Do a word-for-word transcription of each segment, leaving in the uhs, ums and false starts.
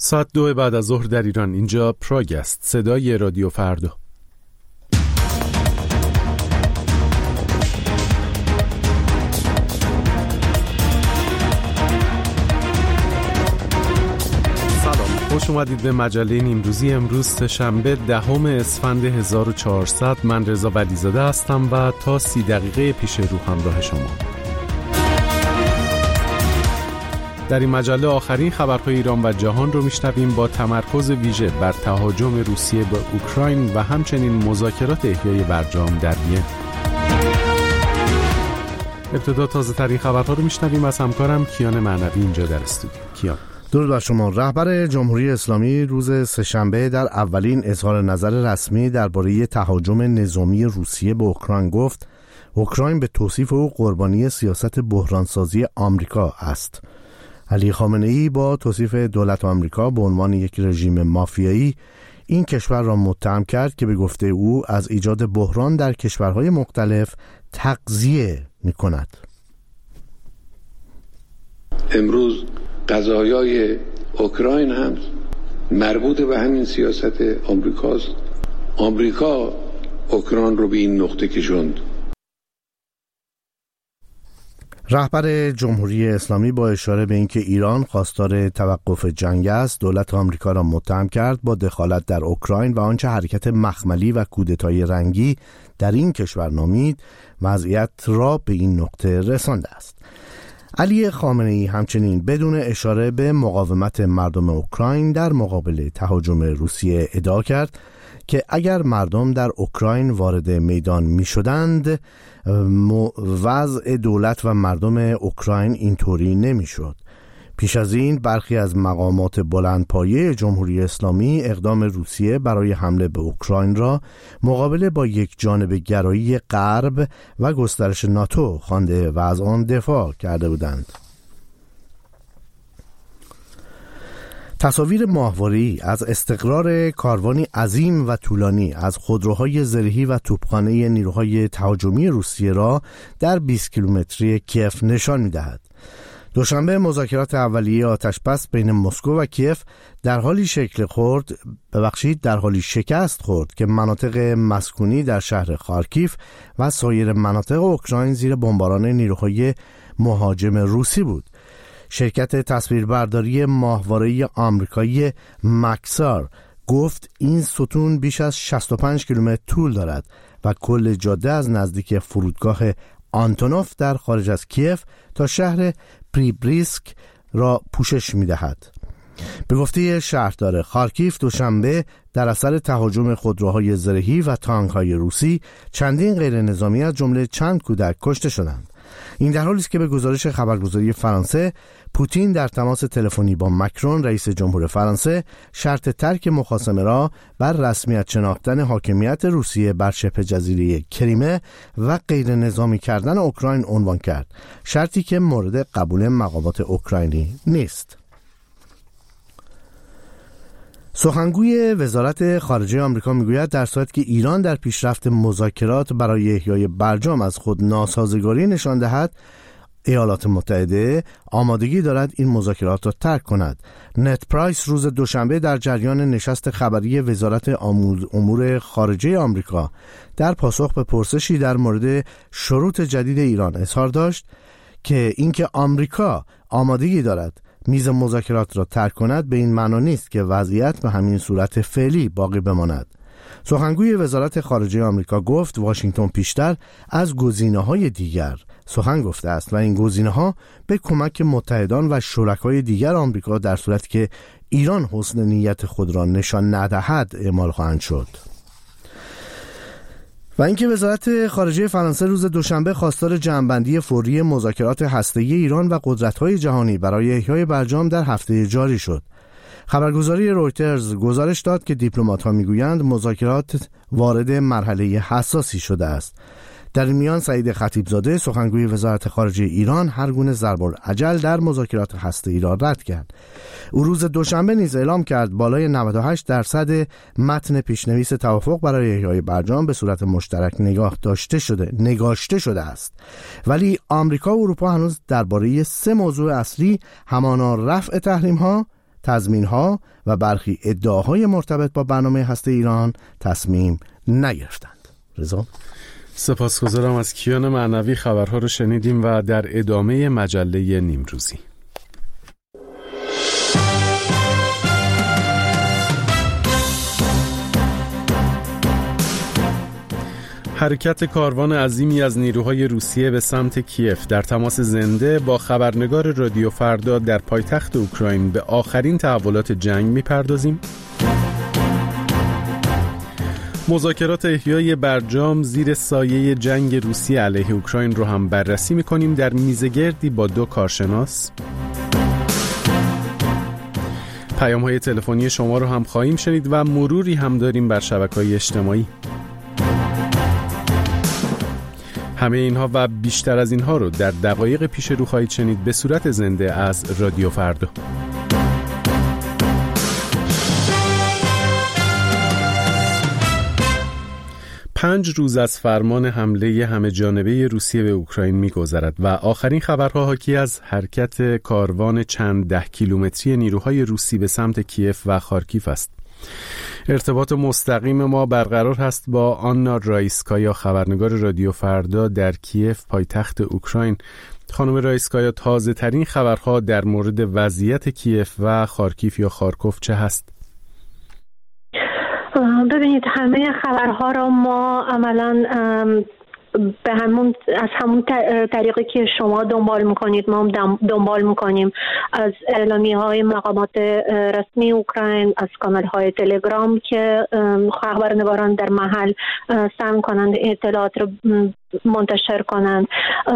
ساعت دو بعد از ظهر در ایران. اینجا پراگ است، صدای رادیو فردا. خوش اومدید به مجله نیمروزی امروز سه‌شنبه دهم اسفند هزار و چهارصد. من رضا ولیزاده هستم و تا سی دقیقه پیش رو همراه شما. در این مجله آخرین خبرهای ایران و جهان رو میشنویم با تمرکز ویژه بر تهاجم روسیه به اوکراین و همچنین مذاکرات احیای برجام در وین. ابتدا تازه ترین خبرها رو میشنویم از همکارم کیان معنوی اینجا در استودیو. کیان. درود بر شما. رهبر جمهوری اسلامی روز سه‌شنبه در اولین اظهار نظر رسمی درباره تهاجم نظامی روسیه به اوکراین گفت اوکراین به توصیف او قربانی سیاست بحرانسازی آمریکا است. علی خامنه‌ای با توصیف دولت آمریکا به عنوان یک رژیم مافیایی این کشور را متهم کرد که به گفته او از ایجاد بحران در کشورهای مختلف تغذیه می‌کند. امروز قضایای اوکراین هم مربوط به همین سیاست آمریکاست. آمریکا اوکراین رو به این نقطه کشوند. رهبر جمهوری اسلامی با اشاره به اینکه ایران خواستار توقف جنگ است، دولت آمریکا را متهم کرد با دخالت در اوکراین و آنچه حرکت مخملی و کودتای رنگی در این کشور نامید، وضعیت را به این نقطه رسانده است. علی خامنه‌ای همچنین بدون اشاره به مقاومت مردم اوکراین در مقابل تهاجم روسیه ادعا کرد که اگر مردم در اوکراین وارد میدان می شدند وضع دولت و مردم اوکراین اینطوری نمی شد. پیش از این برخی از مقامات بلندپایه جمهوری اسلامی اقدام روسیه برای حمله به اوکراین را مقابله با یک جانب گرایی غرب و گسترش ناتو خوانده و از آن دفاع کرده بودند. تصاویر ماهواره‌ای از استقرار کاروانی عظیم و طولانی از خودروهای زرهی و توپخانه نیروهای تهاجمی روسیه را در بیست کیلومتری کیف نشان می‌دهد. دوشنبه مذاکرات اولیه آتشبس بین مسکو و کیف در حالی شکل خورد ببخشید در حالی شکست خورد که مناطق مسکونی در شهر خارکیف و سایر مناطق اوکراین زیر بمباران نیروهای مهاجم روسی بود. شرکت تصویربرداری ماهواره‌ای آمریکایی مکسار گفت این ستون بیش از شصت و پنج کیلومتر طول دارد و کل جاده از نزدیک فرودگاه آنتونوف در خارج از کیف تا شهر پریبریسک را پوشش می‌دهد. به گفته شهردار خارکیف دوشنبه در اثر تهاجم خودروهای زرهی و تانک‌های روسی چندین غیر نظامی از جمله چند کودک کشته شدند. این در حالی است که به گزارش خبرگزاری فرانسه پوتین در تماس تلفنی با مکرون رئیس جمهور فرانسه شرط ترک مخاصمه را بر رسمیت شناختن حاکمیت روسیه بر شبه جزیره کریمه و غیر نظامی کردن اوکراین عنوان کرد، شرطی که مورد قبول مقامات اوکراینی نیست. سخنگوی وزارت خارجه آمریکا میگوید در صورتی که ایران در پیشرفت مذاکرات برای احیای برجام از خود ناسازگاری نشان دهد، ایالات متحده آمادگی دارد این مذاکرات را ترک کند. نت پرایس روز دوشنبه در جریان نشست خبری وزارت امور خارجه آمریکا در پاسخ به پرسشی در مورد شروط جدید ایران اظهار داشت که اینکه آمریکا آمادگی دارد میز مذاکرات را ترک کند به این معنا نیست که وضعیت به همین صورت فعلی باقی بماند. سخنگوی وزارت خارجه آمریکا گفت واشنگتن پیشتر از گزینه‌های دیگر سخن گفته است و این گزینه‌ها به کمک متحدان و شرکای دیگر آمریکا در صورتی که ایران حسن نیت خود را نشان ندهد اعمال خواهند شد. و اینکه وزارت خارجه فرانسه روز دوشنبه خواستار جمع‌بندی فوری مذاکرات هسته‌ای ایران و قدرت‌های جهانی برای احیای برجام در هفته جاری شد. خبرگزاری رویترز گزارش داد که دیپلمات‌ها میگویند مذاکرات وارد مرحله حساسی شده است. در این میان سعید خطیبزاده سخنگوی وزارت خارجه ایران هر گونه ضرب الاجل در مذاکرات هسته‌ای را رد کرد. او روز دوشنبه نیز اعلام کرد بالای نود و هشت درصد متن پیشنویس توافق برای احیای برجام به صورت مشترک نگاه داشته شده نگاشته شده است. ولی آمریکا و اروپا هنوز درباره سه موضوع اصلی همانا رفع تحریم‌ها، تضمین‌ها و برخی ادعاهای مرتبط با برنامه هسته ایران تصمیم نگرفتند. رضا، سپاسگزارم از کیان معنوی. خبرها رو شنیدیم و در ادامه مجله نیمروزی. حرکت کاروان عظیمی از نیروهای روسیه به سمت کیف در تماس زنده با خبرنگار رادیو فردا در پایتخت اوکراین. به آخرین تحولات جنگ می‌پردازیم. مذاکرات احیای برجام زیر سایه جنگ روسیه علیه اوکراین رو هم بررسی می‌کنیم در میزگردی با دو کارشناس. پیام‌های تلفنی شما رو هم خواهیم شنید و مروری هم داریم بر شبکه‌های اجتماعی. همه اینها و بیشتر از اینها رو در دقایق پیش رو خواهید شنید به صورت زنده از رادیو فردا. پنج روز از فرمان حمله همه جانبه روسیه به اوکراین می‌گذرد و آخرین خبرها حاکی از حرکت کاروان چند ده کیلومتری نیروهای روسی به سمت کیف و خارکیف است. ارتباط مستقیم ما برقرار هست با آنا رایسکایا، خبرنگار رادیو فردا در کیف پایتخت اوکراین. خانم رایسکایا، تازه ترین خبرها در مورد وضعیت کیف و خارکیف یا خارکوف چه هست؟ ببینید، همه خبرها را ما عملاً به همون از همون طریقی که شما دنبال میکنید ما هم دنبال میکنیم، از اعلامیه های مقامات رسمی اوکراین، از کانال های تلگرام که خبرنگاران در محل سعی کنند اطلاعات رو منتشر کنند.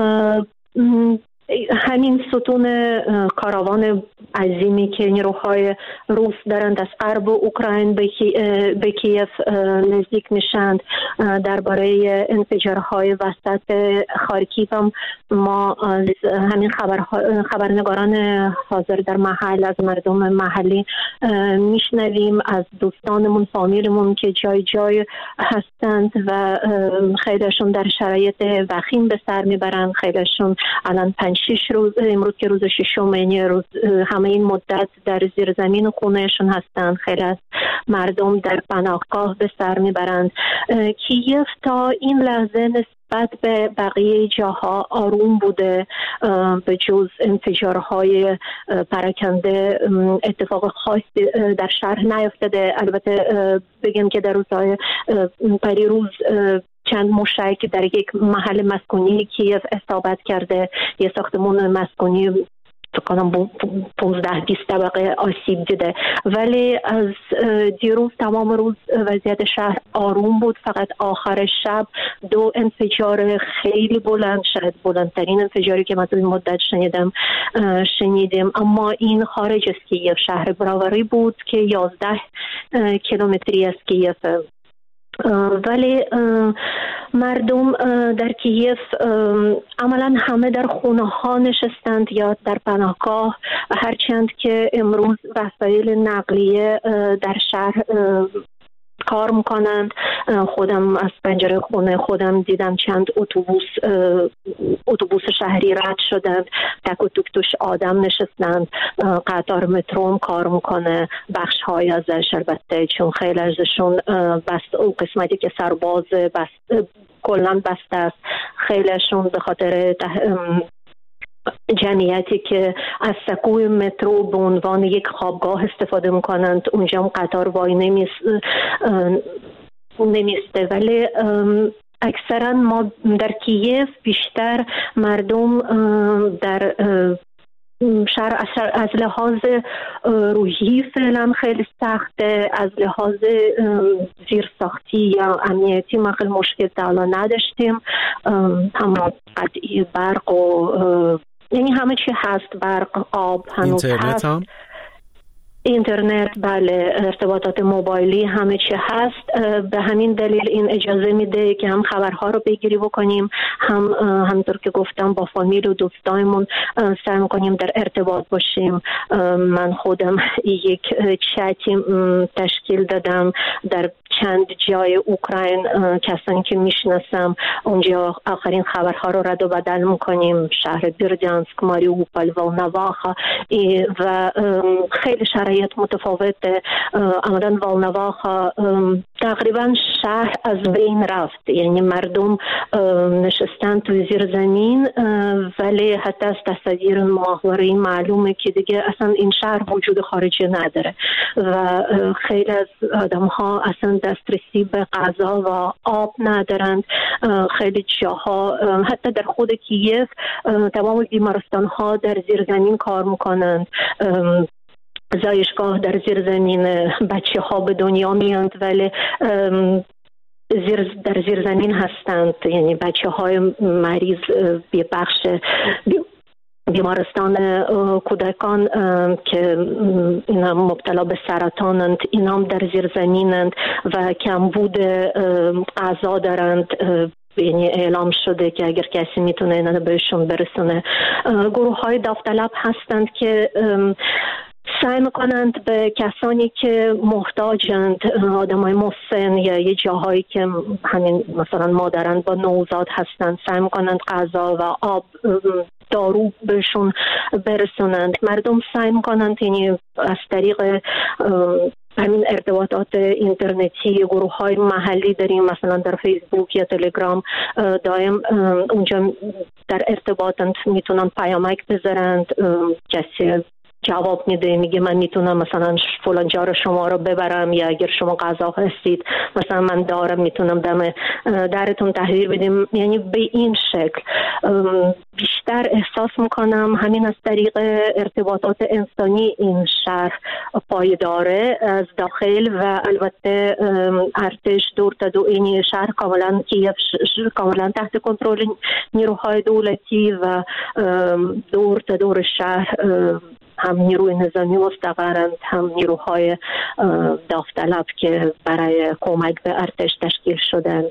همین ستون کاروان عظیمی که نیروهای روس دارند از غرب اوکراین به کیف نزدیک میشند، درباره انفجارهای وسط خارکیف هم ما از همین خبرنگاران حاضر در محل از مردم محلی میشنویم، از دوستانمون، فامیلمون که جای جای هستند و خیلیشون در شرایط وخیم به سر میبرند. خیلیشون الان پنج شش روز، امروز که روز ششم، یعنی روز همه این مدت در زیر زمین خونهشون هستند. خیلی از مردم در پناهگاه به سر میبرند. کیف تا این لحظه نسبت به بقیه جاها آروم بوده، به جز انفجارهای پراکنده اتفاق خاصی در شهر نیفتاده. البته بگم که در روزهای پریروز چند موشک در یک محل مسکونی کیف اصابت کرده، یه ساختمان مسکونی فکر کنم پانزده بیست طبقه آسیب دیده، ولی از دیروز تمام روز وضعیت شهر آروم بود. فقط آخر شب دو انفجار خیلی بلند، شاید بلندترین انفجاری که من این مدت شنیدم شنیدیم، اما این خارج از کیف، شهر براوری بود که یازده کیلومتری از کیف. ولی مردم در کیف عملا همه در خونه ها نشستند یا در پناهگاه، هرچند که امروز وسایل نقلیه در شهر کار میکنند. خودم از پنجره خونه خودم دیدم چند اتوبوس اتوبوس شهری رد شدند، تک و توک توش آدم نشستند. قطار مترو کار میکنه، بخش های ازش البته چون خیلی ازشون بست، اون قسمتی که سرباز بست کلن بسته است، خیلیشون به خاطر جمعیتی که از سکوی مترو به عنوان یک خوابگاه استفاده میکنند، اونجا هم قطار وای نمیست نمیسته. ولی اکثرا ما در کیف بیشتر مردم در شهر از لحاظ روحی فعلا خیلی سخته، از لحاظ زیرساختی یا امنیتی ما خیلی مشکل تا الان نداشتیم، اما قطعی برق و یعنی همه چی هست، برق، آب هنوز هست، هم؟ اینترنت، بله، ارتباطات موبایلی، همه چی هست. به همین دلیل این اجازه میده که هم خبرها رو بگیری بکنیم، هم همونطور که گفتم با فامیل و دوستایمون سعی میکنیم در ارتباط باشیم. من خودم یک چتی تشکیل دادم در چند جای اوکراین، کسانی که میشناسم اونجا آخرین خبرها رو رد و بدل میکنیم، شهر بیردянسک، ماریوپول، ولنواخا و خیلی شهر شرایط متفاوته. آمدن والنواخا تقریبا شهر از بین رفت، یعنی مردم نشستن توی زیر زمین، ولی حتی از تصویر ماهواره‌ای معلومه که دیگه اصلا این شهر وجود خارجی نداره و خیلی از آدم ها اصلا دسترسی به غذا و آب ندارند. خیلی جاها حتی در خود کیف تمام بیمارستان ها در زیر زمین کار میکنند، زایشگاه در زیر زمین، بچه ها به دنیا میاند ولی زیر در زیر زمین هستند، یعنی بچه های مریض به بخش بیمارستان کودکان که اینا مبتلا به سرطانند، اینا هم در زیر زمینند و کمبود غذا دارند. یعنی اعلام شده که اگر کسی میتونه اینا بهشون برسونه. گروه های داوطلب هستند که سعی میکنند به کسانی که محتاجند، آدمای مسن یا یه جاهایی که همین مثلا مادران با نوزاد هستند، سعی میکنند غذا و آب، دارو بهشون برسونند. مردم سعی میکنند یعنی از طریق همین ارتباطات اینترنتی گروه های محلی داریم، مثلا در فیسبوک یا تلگرام دائم اونجا در ارتباطند، میتونن پیامک بذارند، کسی جواب میده میگه من میتونم مثلا فلان جا رو شما رو ببرم، یا اگر شما غذا هستید مثلا من دارم میتونم دم درتون تحویل بدیم. یعنی به این شکل بیشتر احساس میکنم همین از طریق ارتباطات انسانی این شهر پایداره از داخل و البته ارتش دور تا دور این شهر کاملا کیف کاملا تحت کنترل نیروهای دولتی و دور تا دور شهر هم نیروی نظامی مستقرند، هم نیروهای داوطلب که برای کمک به ارتش تشکیل شدن.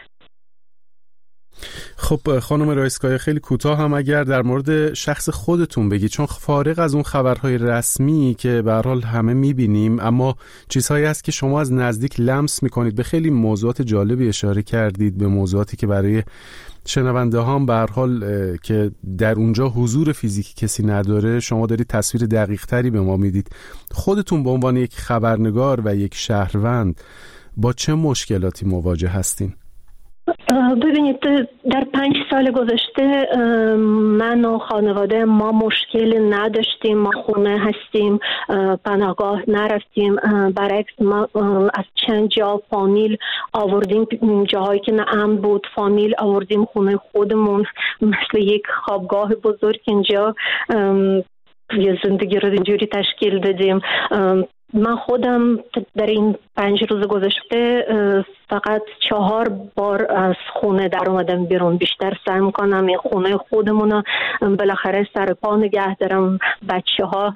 خب خانم رایسکایا، خیلی کوتاه هم اگر در مورد شخص خودتون بگید، چون فارغ از اون خبرهای رسمی که به هر حال همه میبینیم، اما چیزهایی هست که شما از نزدیک لمس میکنید. به خیلی موضوعات جالبی اشاره کردید، به موضوعاتی که برای شنونده ها هم به هر حال که در اونجا حضور فیزیکی کسی نداره، شما دارید تصویر دقیق تری به ما میدید. خودتون به عنوان یک خبرنگار و یک شهروند با چه مشکلاتی مواجه هستین؟ ببینید، در پنج سال گذشته من و خانواده ما مشکل نداشتیم، ما خونه هستیم، پناهگاه نرفتیم. برعکس ما از چند جا فامیل آوردیم، جاهایی که نه امن بود فامیل آوردیم خونه خودمون، مثل یک خوابگاه بزرگ اینجا یه زندگی رو اینجوری تشکیل دادیم. من خودم در این پنج روز گذشته فقط چهار بار از خونه در اومدم بیرون. بیشتر سعی میکنم این خونه خودمون بالاخره سر پا نگه دارم، بچه ها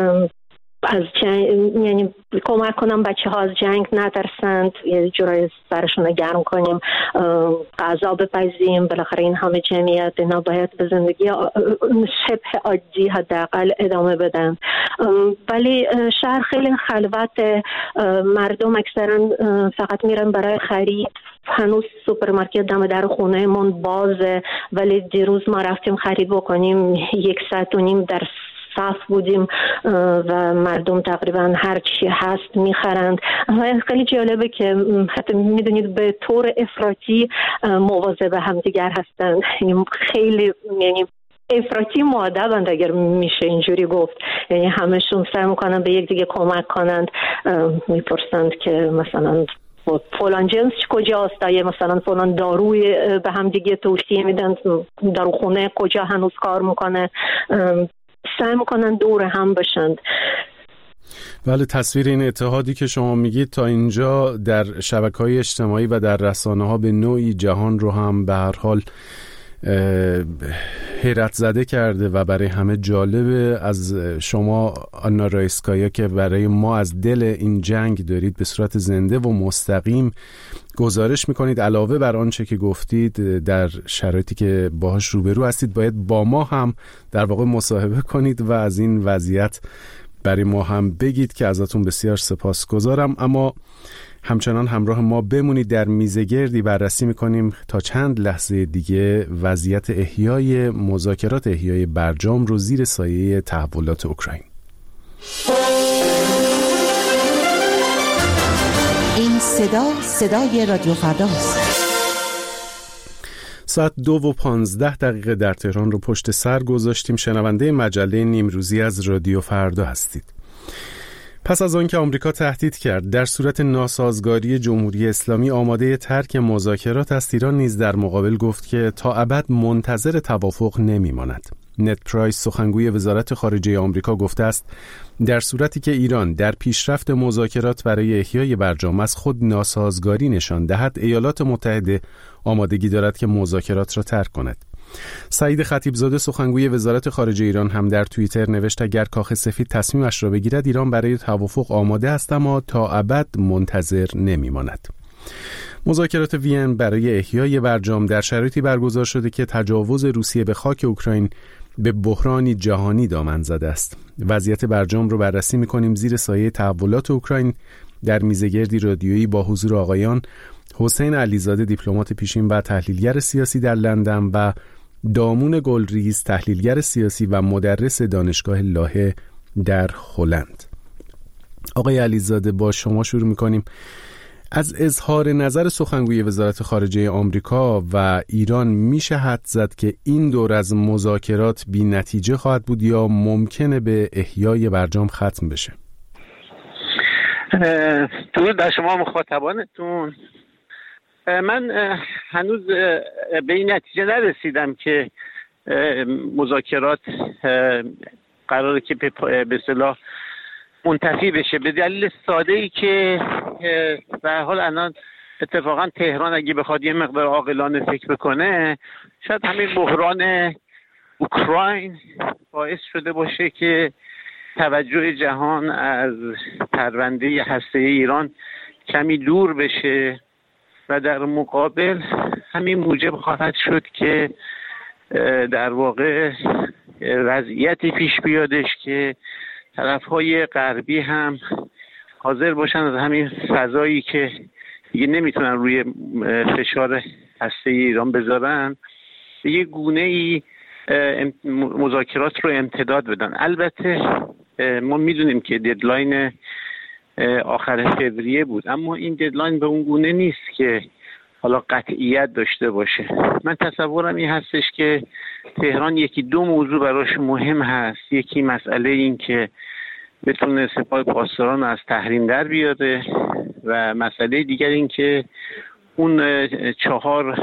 از جنگ، یعنی کمک کنم بچه ها از جنگ نترسند، یه جورای سرشون گرم کنیم، غذا بپزیم. بالاخره این همه جمعیت اینا باید به زندگی شبه عادی حداقل ادامه بدن. ولی شهر خیلی خلوت، مردم اکثرا فقط میرن برای خرید. هنوز سوپرمارکت دم در خونه من بازه، ولی دیروز ما رفتیم خرید بکنیم، یک ساعت و نیم در صف بودیم و مردم تقریبا هر چی هست میخرند. خیلی جالبه که حتی میدونید به طور افراطی مواظب همدیگر هستند، خیلی یعنی افراطی مؤدبند اگر میشه اینجوری گفت، یعنی همشون سعی میکنن به یک دیگه کمک کنند، میپرسند که مثلا فلان جنس کجاست، یا مثلا فلان داروی به هم دیگه توصیه میدن، داروخونه کجا هنوز کار میکنه، سعی میکنن دور هم باشند. بله، تصویر این اتحادی که شما میگید تا اینجا در شبکه‌های اجتماعی و در رسانه‌ها به نوعی جهان رو هم به هر حال حیرت زده کرده و برای همه جالبه. از شما آنا رایسکایا که برای ما از دل این جنگ دارید به صورت زنده و مستقیم گزارش میکنید، علاوه بر آنچه که گفتید در شرایطی که باهاش روبرو هستید، باید با ما هم در واقع مصاحبه کنید و از این وضعیت برای ما هم بگید که ازتون بسیار سپاسگزارم. اما همچنان همراه ما بمونید، در میزگردی بررسی میکنیم تا چند لحظه دیگه وضعیت احیای مذاکرات احیای برجام رو زیر سایه تحولات اوکراین. صدا صدای رادیو فرداست. ساعت دو و پانزده دقیقه در تهران رو پشت سر گذاشتیم. شنونده مجله نیمروزی از رادیو فردا هستید. پس از آنکه آمریکا تهدید کرد در صورت ناسازگاری جمهوری اسلامی آماده ترک مذاکرات است، ایران نیز در مقابل گفت که تا ابد منتظر توافق نمی‌ماند. نت پرایس سخنگوی وزارت خارجه آمریکا گفته است در صورتی که ایران در پیشرفت مذاکرات برای احیای برجام از خود ناسازگاری نشان دهد، ایالات متحده آمادگی دارد که مذاکرات را ترک کند. سعید خطیبزاده سخنگوی وزارت خارجه ایران هم در توییتر نوشت اگر کاخ سفید تصمیمش را بگیرد ایران برای توافق آماده است، اما تا ابد منتظر نمی‌ماند. مذاکرات وین برای احیای برجام در شرایطی برگزار شده که تجاوز روسیه به خاک اوکراین به بحرانی جهانی دامن زده است. وضعیت برجام رو بررسی می‌کنیم زیر سایه تحولات اوکراین در میزگردی رادیویی با حضور آقایان حسین علیزاده دیپلمات پیشین و تحلیلگر سیاسی در لندن و دامون گلریز تحلیلگر سیاسی و مدرس دانشگاه لاهه در هلند. آقای علیزاده با شما شروع می‌کنیم. از اظهار نظر سخنگوی وزارت خارجه آمریکا و ایران میشه حد زد که این دور از مذاکرات بی نتیجه خواهد بود یا ممکنه به احیای برجام ختم بشه؟ درود بر شما مخاطبانتون. من هنوز به این نتیجه نرسیدم که مذاکرات قراره که به اصطلاح منتفی بشه، به دلیل ساده ای که به هر حال الان اتفاقا تهران اگه بخواد یه مقدار عاقلانه فکر بکنه، شاید همین بحران اوکراین باعث شده باشه که توجه جهان از پرونده هسته‌ای ایران کمی دور بشه و در مقابل همین موجب خواهد شد که در واقع وضعیتی پیش بیادش که طرف‌های غربی هم حاضر باشن از همین فضایی که دیگه نمیتونن روی فشار هسته‌ای ایران بذارن به یه گونه‌ای مذاکرات رو امتداد بدن. البته ما میدونیم که ددلاین آخر فوریه بود، اما این ددلاین به اون گونه نیست که حالا قطعیت داشته باشه. من تصورم این هستش که تهران یکی دو موضوع براش مهم هست. یکی مسئله این که بتونه سپاه پاسداران از تحریم در بیاره و مسئله دیگر این که اون چهار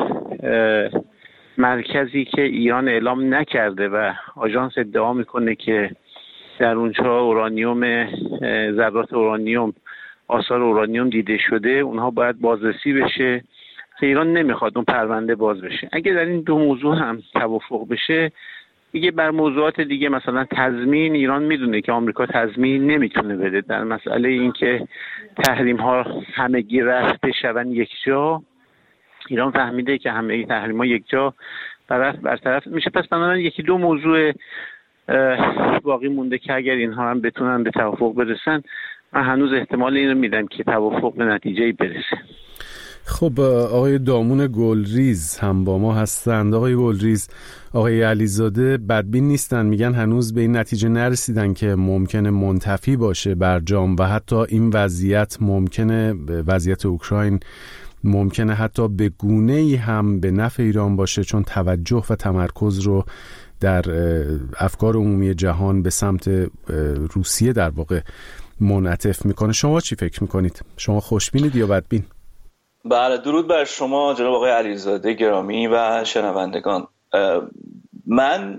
مرکزی که ایران اعلام نکرده و آژانس ادعا میکنه که در اونجا اورانیوم، ذرات اورانیوم، آثار اورانیوم دیده شده، اونها باید بازرسی بشه که ایران نمیخواد اون پرونده باز بشه. اگه در این دو موضوع هم توافق بشه، دیگه بر موضوعات دیگه مثلا تضمین، ایران میدونه که آمریکا تضمین نمیتونه بده در مسئله این که تحریم ها همگی رفته شون یک جا. ایران فهمیده که همه تحریم ها یک جا برطرف میشه. پس بنابراین یکی دو موضوع باقی مونده که اگر اینها هم بتونن به توافق برسن، من هنوز احتمال این رو میدم که توافق به نتیجه‌ای برسه. خب آقای دامون گلریز هم با ما هستند. آقای گلریز، آقای علیزاده بدبین نیستن، میگن هنوز به این نتیجه نرسیدن که ممکنه منتفی باشه برجام و حتی این وضعیت ممکنه، وضعیت اوکراین ممکنه حتی به گونه‌ای هم به نفع ایران باشه، چون توجه و تمرکز رو در افکار عمومی جهان به سمت روسیه در واقع منعطف میکنه. شما چی فکر میکنید؟ شما خوشبینید یا بدبین؟ بله، درود بر شما جناب آقای علیزاده گرامی و شنوندگان. من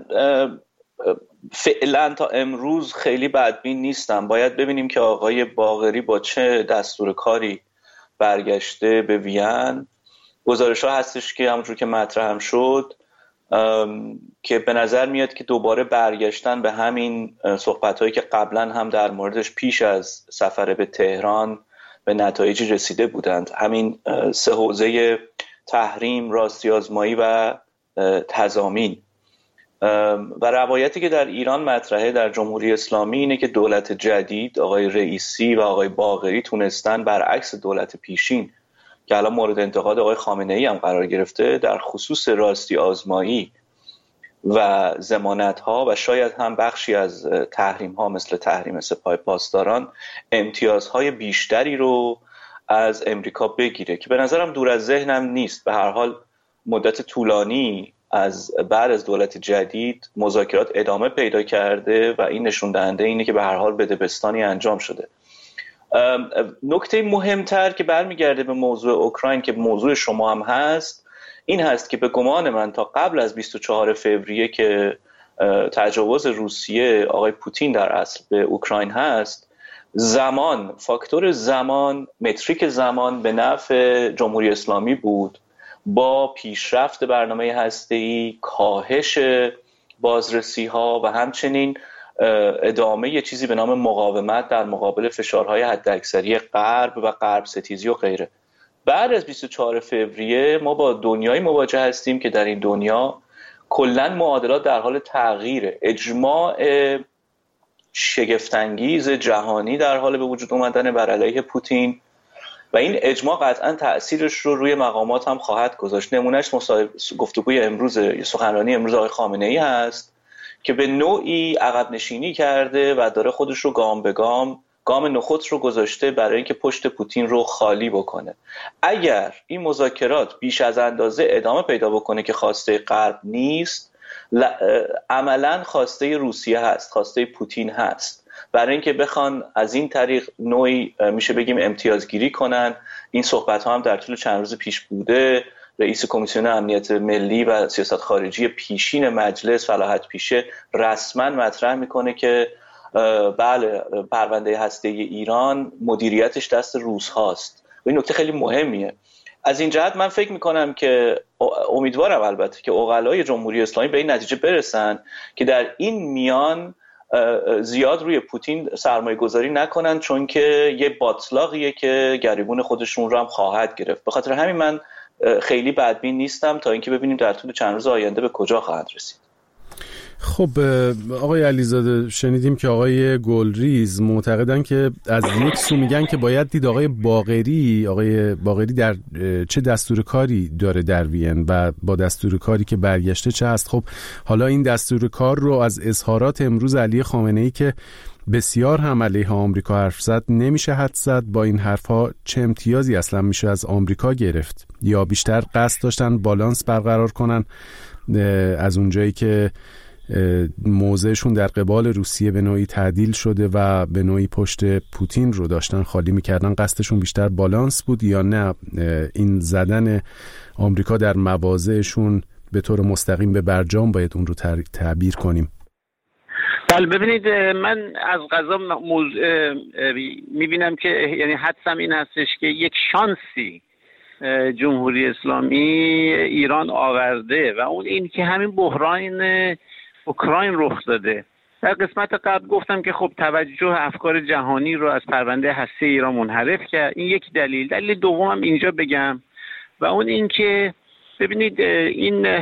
فعلا تا امروز خیلی بدبین نیستم. باید ببینیم که آقای باقری با چه دستور کاری برگشته به وین. گزارش ها هستش که همونجور که مطرح هم شد که به نظر میاد که دوباره برگشتن به همین صحبت هایی که قبلا هم در موردش پیش از سفر به تهران به نتایجی رسیده بودند. همین سه حوزه تحریم، راستی آزمایی و تضامین. و روایتی که در ایران مطرحه در جمهوری اسلامی اینه که دولت جدید آقای رئیسی و آقای باقری تونستن برعکس دولت پیشین که الان مورد انتقاد آقای خامنه‌ای هم قرار گرفته در خصوص راستی آزمایی و ضمانت‌ها و شاید هم بخشی از تحریم‌ها مثل تحریم سپاه پاسداران امتیازهای بیشتری رو از امریکا بگیره که به نظرم دور از ذهنم نیست. به هر حال مدت طولانی از بعد از دولت جدید مذاکرات ادامه پیدا کرده و این نشون دهنده اینه که به هر حال بدبستانی انجام شده. نکته مهمتر که برمیگرده به موضوع اوکراین که موضوع شما هم هست این هست که به گمان من تا قبل از بیست و چهارم فوریه که تجاوز روسیه آقای پوتین در اصل به اوکراین هست، زمان، فاکتور زمان، متریک زمان به نفع جمهوری اسلامی بود با پیشرفت برنامه هسته‌ای، کاهش بازرسی ها و همچنین ادامه یه چیزی به نام مقاومت در مقابل فشارهای حداکثری غرب و غرب ستیزی و غیره. بعد از بیست و چهارم فوریه ما با دنیای مواجه هستیم که در این دنیا کلاً معادلات در حال تغییره. اجماع شگفت‌انگیز جهانی در حال به وجود اومدن بر علیه پوتین و این اجماع قطعاً تأثیرش رو روی مقامات هم خواهد گذاشت. نمونهش گفتگوی امروز، سخنرانی امروز آقای خامنه‌ای هست که به نوعی عقب نشینی کرده و داره خودش رو گام به گام گام نخست رو گذاشته برای اینکه پشت پوتین رو خالی بکنه. اگر این مذاکرات بیش از اندازه ادامه پیدا بکنه که خواسته غرب نیست، عملاً خواسته روسیه هست، خواسته پوتین هست، برای اینکه بخوان از این طریق نوعی میشه بگیم امتیازگیری کنن. این صحبت ها هم در طول چند روز پیش بوده. رئیس کمیسیون امنیت ملی و سیاست خارجی پیشین مجلس فلاحت پیشه رسما مطرح میکنه که بله پرونده هسته‌ای ایران مدیریتش دست روس هاست و این نکته خیلی مهمیه. از این جهت من فکر میکنم که امیدوارم البته که عقلای جمهوری اسلامی به این نتیجه برسن که در این میان زیاد روی پوتین سرمایه گذاری نکنن، چون که یه باطلاقیه که گریبون خودشون رو هم خواهد گرفت. به خاطر همین من خیلی بدبین نیستم تا اینکه ببینیم در طول چند روز آینده به کجا خواهد رسید. خب آقای علیزاده، شنیدیم که آقای گلریز معتقدن که از یک سو میگن که باید دید آقای باقری آقای باقری در چه دستور کاری داره در وین و با دستور کاری که برگشته چه هست. خب حالا این دستور کار رو از اظهارات امروز علی خامنه‌ای که بسیار هم علیه آمریکا حرف زد نمیشه حد زد. با این حرفها چه امتیازی اصلا میشه از آمریکا گرفت؟ یا بیشتر قصد داشتن بالانس برقرار کنن از اونجایی که موضعشون در قبال روسیه به نوعی تعدیل شده و به نوعی پشت پوتین رو داشتن خالی میکردن؟ قصدشون بیشتر بالانس بود یا نه این زدن آمریکا در مواضعشون به طور مستقیم به برجام باید اون رو تعبیر کنیم؟ بله ببینید، من از قضا موضوع میبینم که یعنی حدسم این هستش که یک شانسی جمهوری اسلامی ایران آورده و اون این که همین بحران اوکراین رخ داده. در قسمت قبل گفتم که خب توجه افکار جهانی رو از پرونده هسته ایران منحرف کرد. این یک دلیل. دلیل دومم اینجا بگم و اون این که ببینید این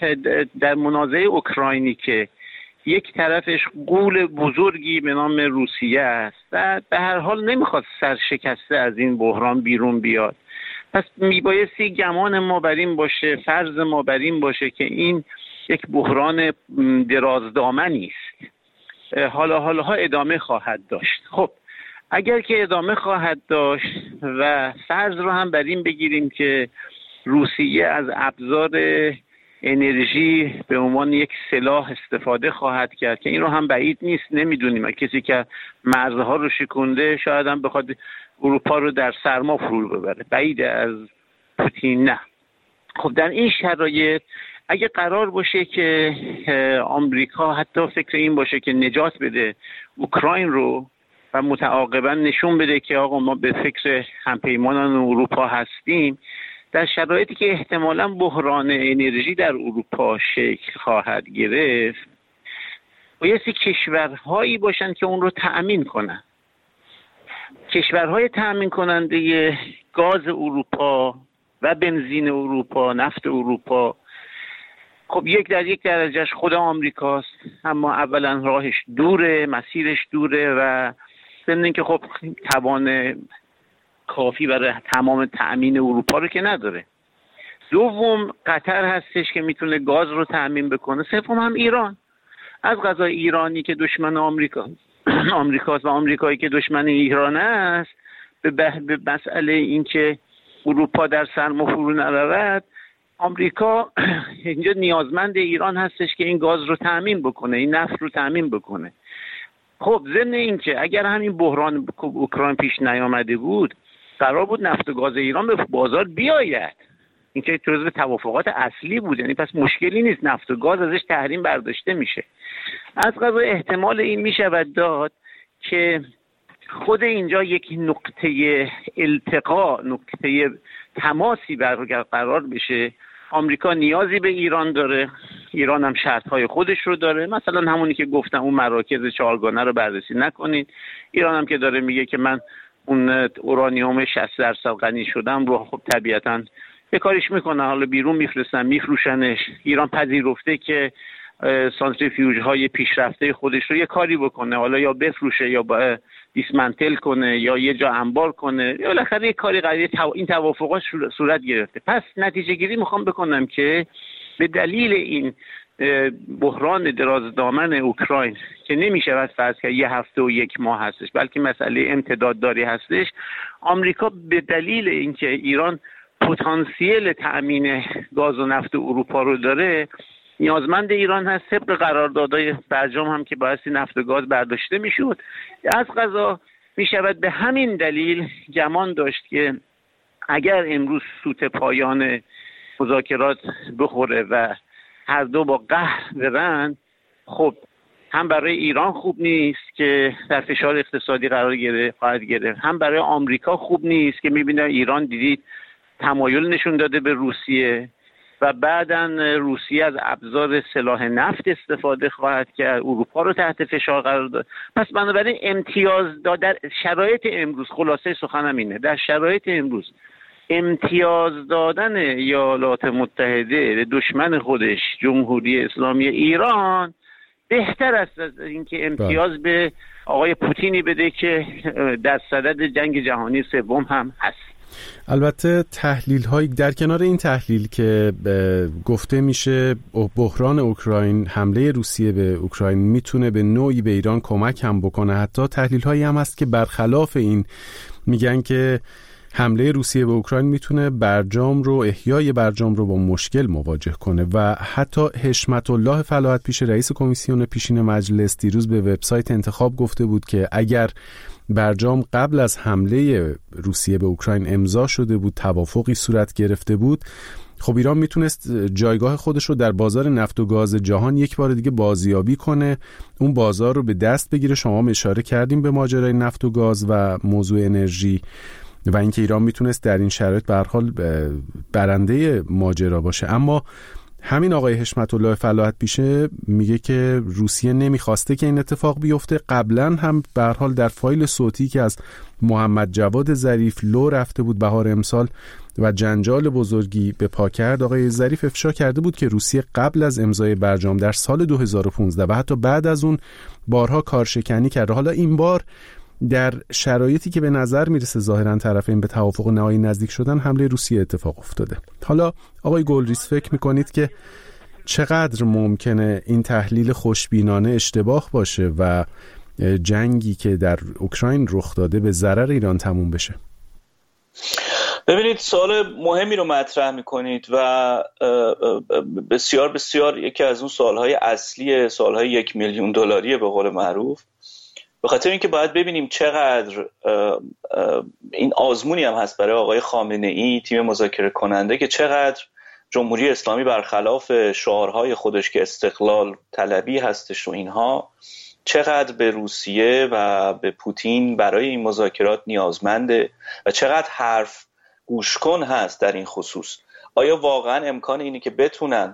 در منازعه اوکراینی که یک طرفش غول بزرگی به نام روسیه است و به هر حال نمیخواد سرشکسته از این بحران بیرون بیاد، پس میبایستی گمان ما بر این باشه، فرض ما بر این باشه که این یک بحران درازدامنی است، حالا حالا ادامه خواهد داشت. خب اگر که ادامه خواهد داشت و فرض رو هم بر این بگیریم که روسیه از ابزار انرژی به عنوان یک سلاح استفاده خواهد کرد که این رو هم بعید نیست، نمیدونیم، کسی که مرزها رو شکونده شاید هم بخواد اروپا رو در سرما فرو ببره، بعید از پوتین نه. خب در این شرایط اگه قرار باشه که آمریکا حتی فکر این باشه که نجات بده اوکراین رو و متعاقبا نشون بده که آقا ما به فکر همپیمانان اروپا هستیم، در شرایطی که احتمالاً بحران انرژی در اروپا شکل خواهد گرفت، بایستی کشورهایی باشن که اون رو تأمین کنن. کشورهای تأمین کننده گاز اروپا و بنزین اروپا، نفت اروپا، خب یک در یک درجهش خود آمریکاست، اما اولا راهش دوره، مسیرش دوره و ضمن اینکه خب توان کافی برای تمام تأمین اروپا رو که نداره. دوم قطر هستش که میتونه گاز رو تأمین بکنه. سوم هم ایران. از قضا ایرانی که دشمن آمریکا آمریکاست و آمریکایی که دشمن ایران است، به, به مسئله این که اروپا در سرما فرو نرود، آمریکا اینجا نیازمند ایران هستش که این گاز رو تأمین بکنه، این نفت رو تأمین بکنه. خب ضمن این که اگر همین بحران اوکراین پیش نیامده بود، قرار بود نفت و گاز ایران به بازار بیاید. این که جزو توافقات اصلی بود، یعنی پس مشکلی نیست، نفت و گاز ازش تحریم برداشته میشه. از قضا احتمال این میشود داد که خود اینجا یک نقطه التقا، نقطه تماسی برقرار بشه. آمریکا نیازی به ایران داره، ایران هم شرطهای خودش رو داره، مثلا همونی که گفتم اون مراکز چهارگانه رو بررسی نکنید. ایران هم که داره میگه که من اون اورانیوم شصت درصد غنی شدم رو خب طبیعتاً یه کاریش میکنه، حالا بیرون میفرستن میفروشنش. ایران پذیرفته که سانتریفیوژ های پیشرفته خودش رو یه کاری بکنه، حالا یا بفروشه یا با دیسمنتل کنه یا یه جا انبار کنه، یا بالاخره یه کاری قضیه تو... این توافقات صورت گرفته. پس نتیجه گیری میخوام بکنم که به دلیل این بحران درازدامن اوکراین که نمیشه فرض کرد یه هفته و یک ماه هستش، بلکه مسئله امتدادداری هستش، آمریکا به دلیل اینکه ایران پتانسیل تأمین گاز و نفت اروپا رو داره، نیازمند ایران هست. طبق قراردادهای برجام هم که بایستی نفت و گاز برداشته میشد. از قضا میشود به همین دلیل گمان داشت که اگر امروز سوت پایان مذاکرات بخوره و هر دو با قهر برن، خب هم برای ایران خوب نیست که در فشار اقتصادی قرار گرفت خواهد گرفت، هم برای آمریکا خوب نیست که میبینه ایران دیدید تمایل نشون داده به روسیه و بعداً روسیه از ابزار سلاح نفت استفاده خواهد کرد، اروپا رو تحت فشار قرار داد. پس بنابراین امتیاز داد در شرایط امروز، خلاصه سخنم اینه، در شرایط امروز امتیاز دادن ایالات متحده به دشمن خودش جمهوری اسلامی ایران بهتر است از اینکه امتیاز به آقای پوتینی بده که در صدد جنگ جهانی سوم هم هست. البته تحلیل های در کنار این تحلیل که گفته میشه بحران اوکراین، حمله روسیه به اوکراین میتونه به نوعی به ایران کمک هم بکنه، حتی تحلیل هایی هم هست که برخلاف این میگن که حمله روسیه به اوکراین میتونه برجام رو، احیای برجام رو با مشکل مواجه کنه و حتی حشمت الله فلاحت پیش رئیس کمیسیون پیشین مجلس دیروز به وبسایت انتخاب گفته بود که اگر برجام قبل از حمله روسیه به اوکراین امضا شده بود، توافقی صورت گرفته بود، خب ایران میتونست جایگاه خودش رو در بازار نفت و گاز جهان یک بار دیگه بازیابی کنه، اون بازار رو به دست بگیره. شما هم اشاره کردیم به ماجرای نفت و گاز و موضوع انرژی و اینکه ایران میتونست در این شرایط به هر حال برنده ماجرا باشه. اما همین آقای حشمت الله فلاحت پیشه میگه که روسیه نمیخواسته که این اتفاق بیفته. قبلا هم به هر حال در فایل صوتی که از محمد جواد ظریف لو رفته بود بهار امسال و جنجال بزرگی به پا کرد، آقای ظریف افشا کرده بود که روسیه قبل از امضای برجام در سال دو هزار و پانزده و حتی بعد از اون بارها کارشکنی کرده. حالا این بار در شرایطی که به نظر میرسه ظاهرا طرفین به توافق نهایی نزدیک شدن، حمله روسیه اتفاق افتاده. حالا آقای گلریز فکر میکنید که چقدر ممکنه این تحلیل خوشبینانه اشتباه باشه و جنگی که در اوکراین رخ داده به ضرر ایران تموم بشه؟ ببینید سوال مهمی رو مطرح میکنید و بسیار بسیار یکی از اون سوالهای اصلی، سوالهای یک میلیون دلاریه به قول معروف، به خاطر اینکه باید ببینیم چقدر این آزمونی هم هست برای آقای خامنه‌ای، تیم مذاکره کننده، که چقدر جمهوری اسلامی برخلاف شعارهای خودش که استقلال طلبی هستش و اینها، چقدر به روسیه و به پوتین برای این مذاکرات نیازمنده و چقدر حرف گوش کن هست در این خصوص. آیا واقعا امکان اینه که بتونن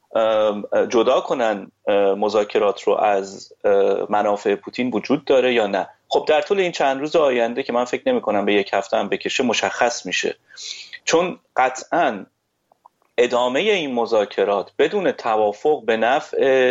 جدا کنن مذاکرات رو از منافع پوتین وجود داره یا نه؟ خب در طول این چند روز آینده که من فکر نمی کنم به یک هفته هم بکشه مشخص میشه، چون قطعاً ادامه این مذاکرات بدون توافق به نفع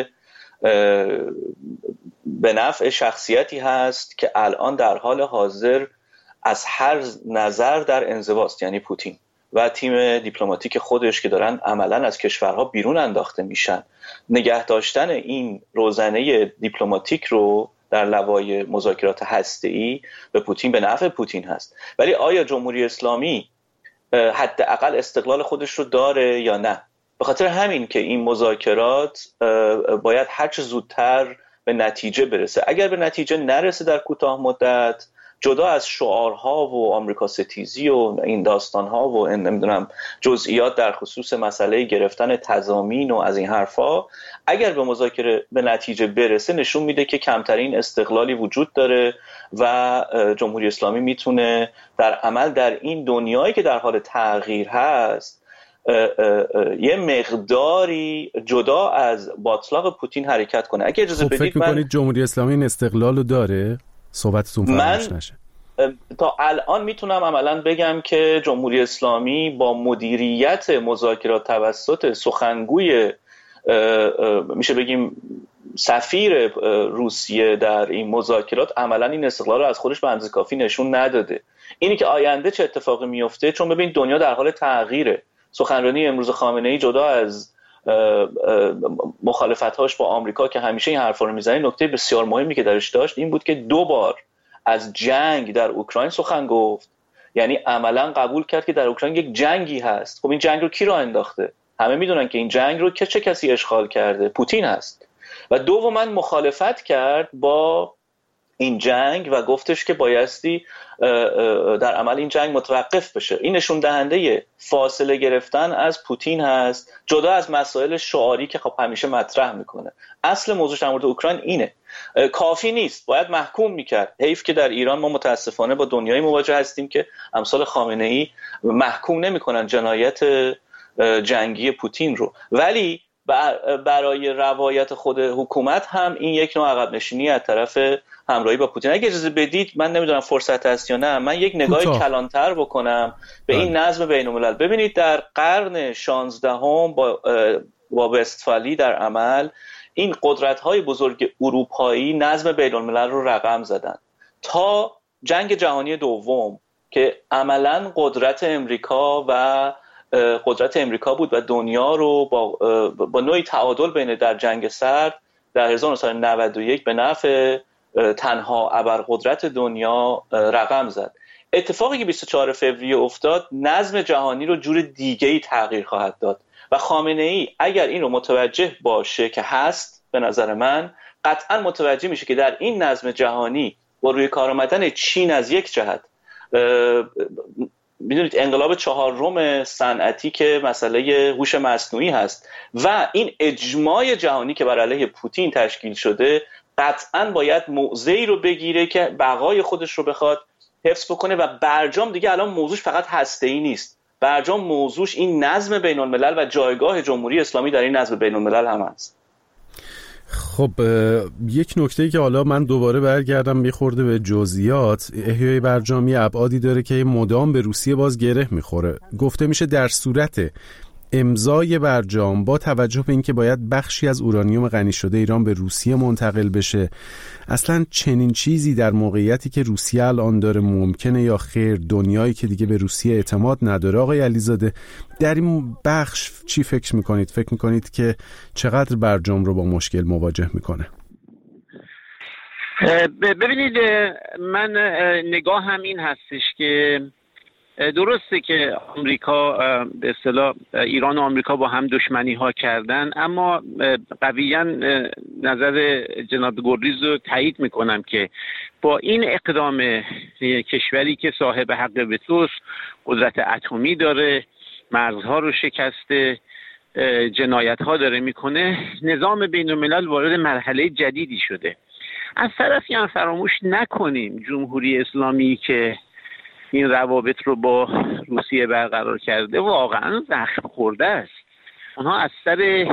به نفع شخصیتی هست که الان در حال حاضر از هر نظر در انزواست، یعنی پوتین و تیم دیپلماتیک خودش که دارن عملاً از کشورها بیرون انداخته میشن. نگه داشتن این روزنه دیپلماتیک رو در لوای مذاکرات هسته‌ای به پوتین به نفع پوتین هست. ولی آیا جمهوری اسلامی حداقل استقلال خودش رو داره یا نه؟ به خاطر همین که این مذاکرات باید هر چه زودتر به نتیجه برسه. اگر به نتیجه نرسه در کوتاه مدت، جدا از شعارها و آمریکا ستیزی و این داستانها و نمیدونم جزئیات در خصوص مسئله گرفتن تضامین و از این حرفا، اگر به مذاکره به نتیجه برسه نشون میده که کمترین استقلالی وجود داره و جمهوری اسلامی میتونه در عمل در این دنیایی که در حال تغییر هست یه مقداری جدا از باطلاق پوتین حرکت کنه. اگه اجازه خب بدید فکر میکنید جمهوری اسلامی این استقلال رو داره؟ صحبتتون فراموش نشه. تا الان میتونم عملاً بگم که جمهوری اسلامی با مدیریت مذاکرات توسط سخنگوی میشه بگیم سفیر روسیه در این مذاکرات عملاً این استقلال رو از خودش به اندازه کافی نشون نداده. اینی که آینده چه اتفاقی میفته، چون ببین دنیا در حال تغییره. سخنرانی امروز خامنه‌ای جدا از مخالفت‌هاش با آمریکا که همیشه این حرفا رو میزنه، نکته بسیار مهمی که درش داشت این بود که دو بار از جنگ در اوکراین سخن گفت. یعنی عملاً قبول کرد که در اوکراین یک جنگی هست. خب این جنگ رو کی راه انداخته؟ همه میدونن که این جنگ رو که چه کسی اشغال کرده؟ پوتین هست. و دوماً مخالفت کرد با این جنگ و گفتش که بایستی در عمل این جنگ متوقف بشه. این نشون دهنده فاصله گرفتن از پوتین هست، جدا از مسائل شعاری که خب همیشه مطرح میکنه. اصل موضوع در مورد اوکراین اینه. کافی نیست، باید محکوم میکرد. حیف که در ایران ما متاسفانه با دنیای مواجه هستیم که امثال خامنه‌ای محکوم نمیکنن جنایت جنگی پوتین رو. ولی برای روایت خود حکومت هم این یک نوع عقب نشینی از طرف همراهی با پوتین. اگه اجازه بدید من نمیدونم فرصت هست یا نه، من یک نگاه کلانتر بکنم به این نظم بین الملل. ببینید در قرن شانزدهم با با وستفالی در عمل این قدرت‌های بزرگ اروپایی نظم بین الملل رو رقم زدن تا جنگ جهانی دوم که عملاً قدرت امریکا و قدرت امریکا بود و دنیا رو با با نوعی تعادل بین در جنگ سرد در هزار و نهصد و نود و یک به نفع تنها ابرقدرت دنیا رقم زد. اتفاقی که بیست و چهارم فوریه افتاد نظم جهانی رو جور دیگه‌ای تغییر خواهد داد و خامنه‌ای اگر این رو متوجه باشه که هست، به نظر من قطعا متوجه میشه که در این نظم جهانی با روی کار آمدن چین از یک جهت، میدونید انقلاب چهارم صنعتی که مسئله هوش مصنوعی هست و این اجماع جهانی که بر علیه پوتین تشکیل شده، قطعاً باید موضعی رو بگیره که بقای خودش رو بخواد حفظ بکنه و برجام دیگه الان موضوعش فقط هسته‌ای نیست. برجام موضوعش این نظم بین الملل و جایگاه جمهوری اسلامی در این نظم بین الملل هم هست. خب یک نکته که حالا من دوباره برگردم میخورده به جزئیات، احیای برجامی ابعادی داره که مدام به روسیه باز گره میخوره. گفته میشه در صورت امضای برجام با توجه به اینکه باید بخشی از اورانیوم غنی شده ایران به روسیه منتقل بشه، اصلا چنین چیزی در موقعیتی که روسیه الان داره ممکنه یا خیر؟ دنیایی که دیگه به روسیه اعتماد نداره. آقای علیزاده در این بخش چی فکر میکنید؟ فکر میکنید که چقدر برجام رو با مشکل مواجه میکنه؟ ببینید من نگاه هم این هستش که درسته که آمریکا به اصطلاح ایران و آمریکا با هم دشمنی ها کردن، اما قویاً نظر جناب گریز رو تایید میکنم که با این اقدام کشوری که صاحب حق وتوست، قدرت اتمی داره، مرزها رو شکسته، جنایت ها داره میکنه، نظام بین الملل وارد مرحله جدیدی شده. از طرفی هم فراموش نکنیم جمهوری اسلامی که این روابط رو با روسیه برقرار کرده واقعا زخم خورده است. اونها از سر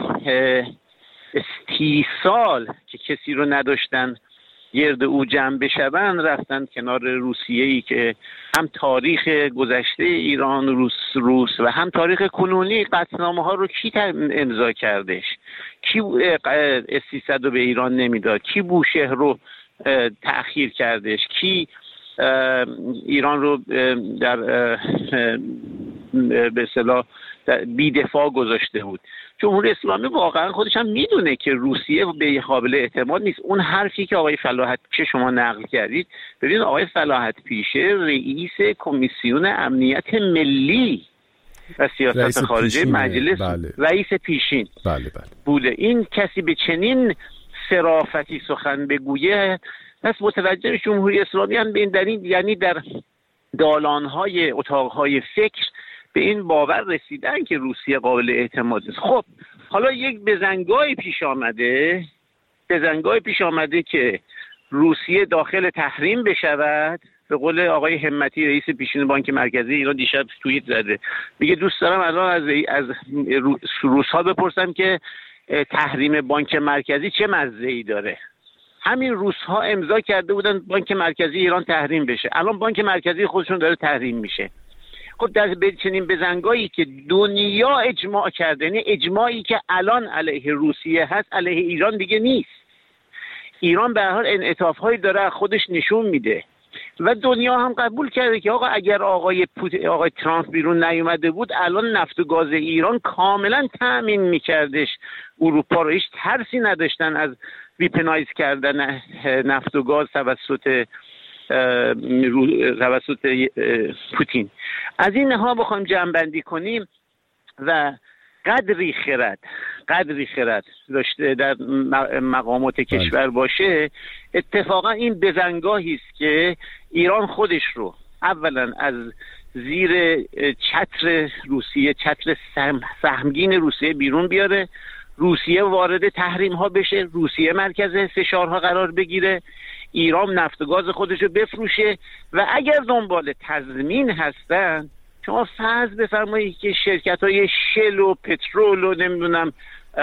سی سال که کسی رو نداشتن گرد او جمع بشون رفتن کنار روسیه‌ای که هم تاریخ گذشته ایران روس روس و هم تاریخ کنونی قطعنامه ها رو کی امضا کردش؟ کی اس سیصد رو به ایران نمیداد؟ کی بوشهر رو تأخیر کردش؟ کی ایران رو در به اصطلاح بی‌دفاع گذاشته بود. جمهوری اسلامی واقعا خودش هم میدونه که روسیه به قابل اعتماد نیست. اون حرفی که آقای فلاحت پیشه شما نقل کردید، ببینید آقای فلاحت پیشه رئیس کمیسیون امنیت ملی و سیاست خارجی مجلس، بله. رئیس پیشین بله بله. بوده. این کسی به چنین صرافتی سخن بگویه، پس متوجه جمهوری اسلامی هم به این دلیل، یعنی در دالان‌های اتاق‌های فکر به این باور رسیدن که روسیه قابل اعتماد است. خب حالا یک بزنگاهی پیش آمده بزنگاهی پیش آمده که روسیه داخل تحریم بشود. به قول آقای همتی رئیس پیشین بانک مرکزی ایران دیشب توییت زده، میگه دوست دارم الان از از روس‌ها بپرسم که تحریم بانک مرکزی چه مزه‌ای داره. همین روس‌ها امضا کرده بودن بانک مرکزی ایران تحریم بشه، الان بانک مرکزی خودشون داره تحریم میشه. خب در چنین بزنگاهی که دنیا اجماع کرده، یعنی اجماعی که الان علیه روسیه هست علیه ایران دیگه نیست. ایران به هر حال انعطاف‌هایی داره خودش نشون میده و دنیا هم قبول کرده که آقا اگر آقای پوت... آقای ترامپ بیرون نیومده بود الان نفت و گاز ایران کاملا تأمین میکردش اروپا رو. هیچ ترسی نداشتن از ویپنایز کردن نفت و گاز توسط توسط پوتین. از این ها بخوایم جمع‌بندی کنیم و قدری خرد قدری خرد داشته در مقامات کشور باشه، اتفاقا این بزنگاهی است که ایران خودش رو اولا از زیر چتر روسیه، چتر سهمگین روسیه بیرون بیاره، روسیه وارد تحریم ها بشه، روسیه مرکز فشارها قرار بگیره، ایران نفت و گاز خودش رو بفروشه و اگر دنبال تضمین هستن، شما فرض بفرمایید که شرکت‌های شل و پترول و نمیدونم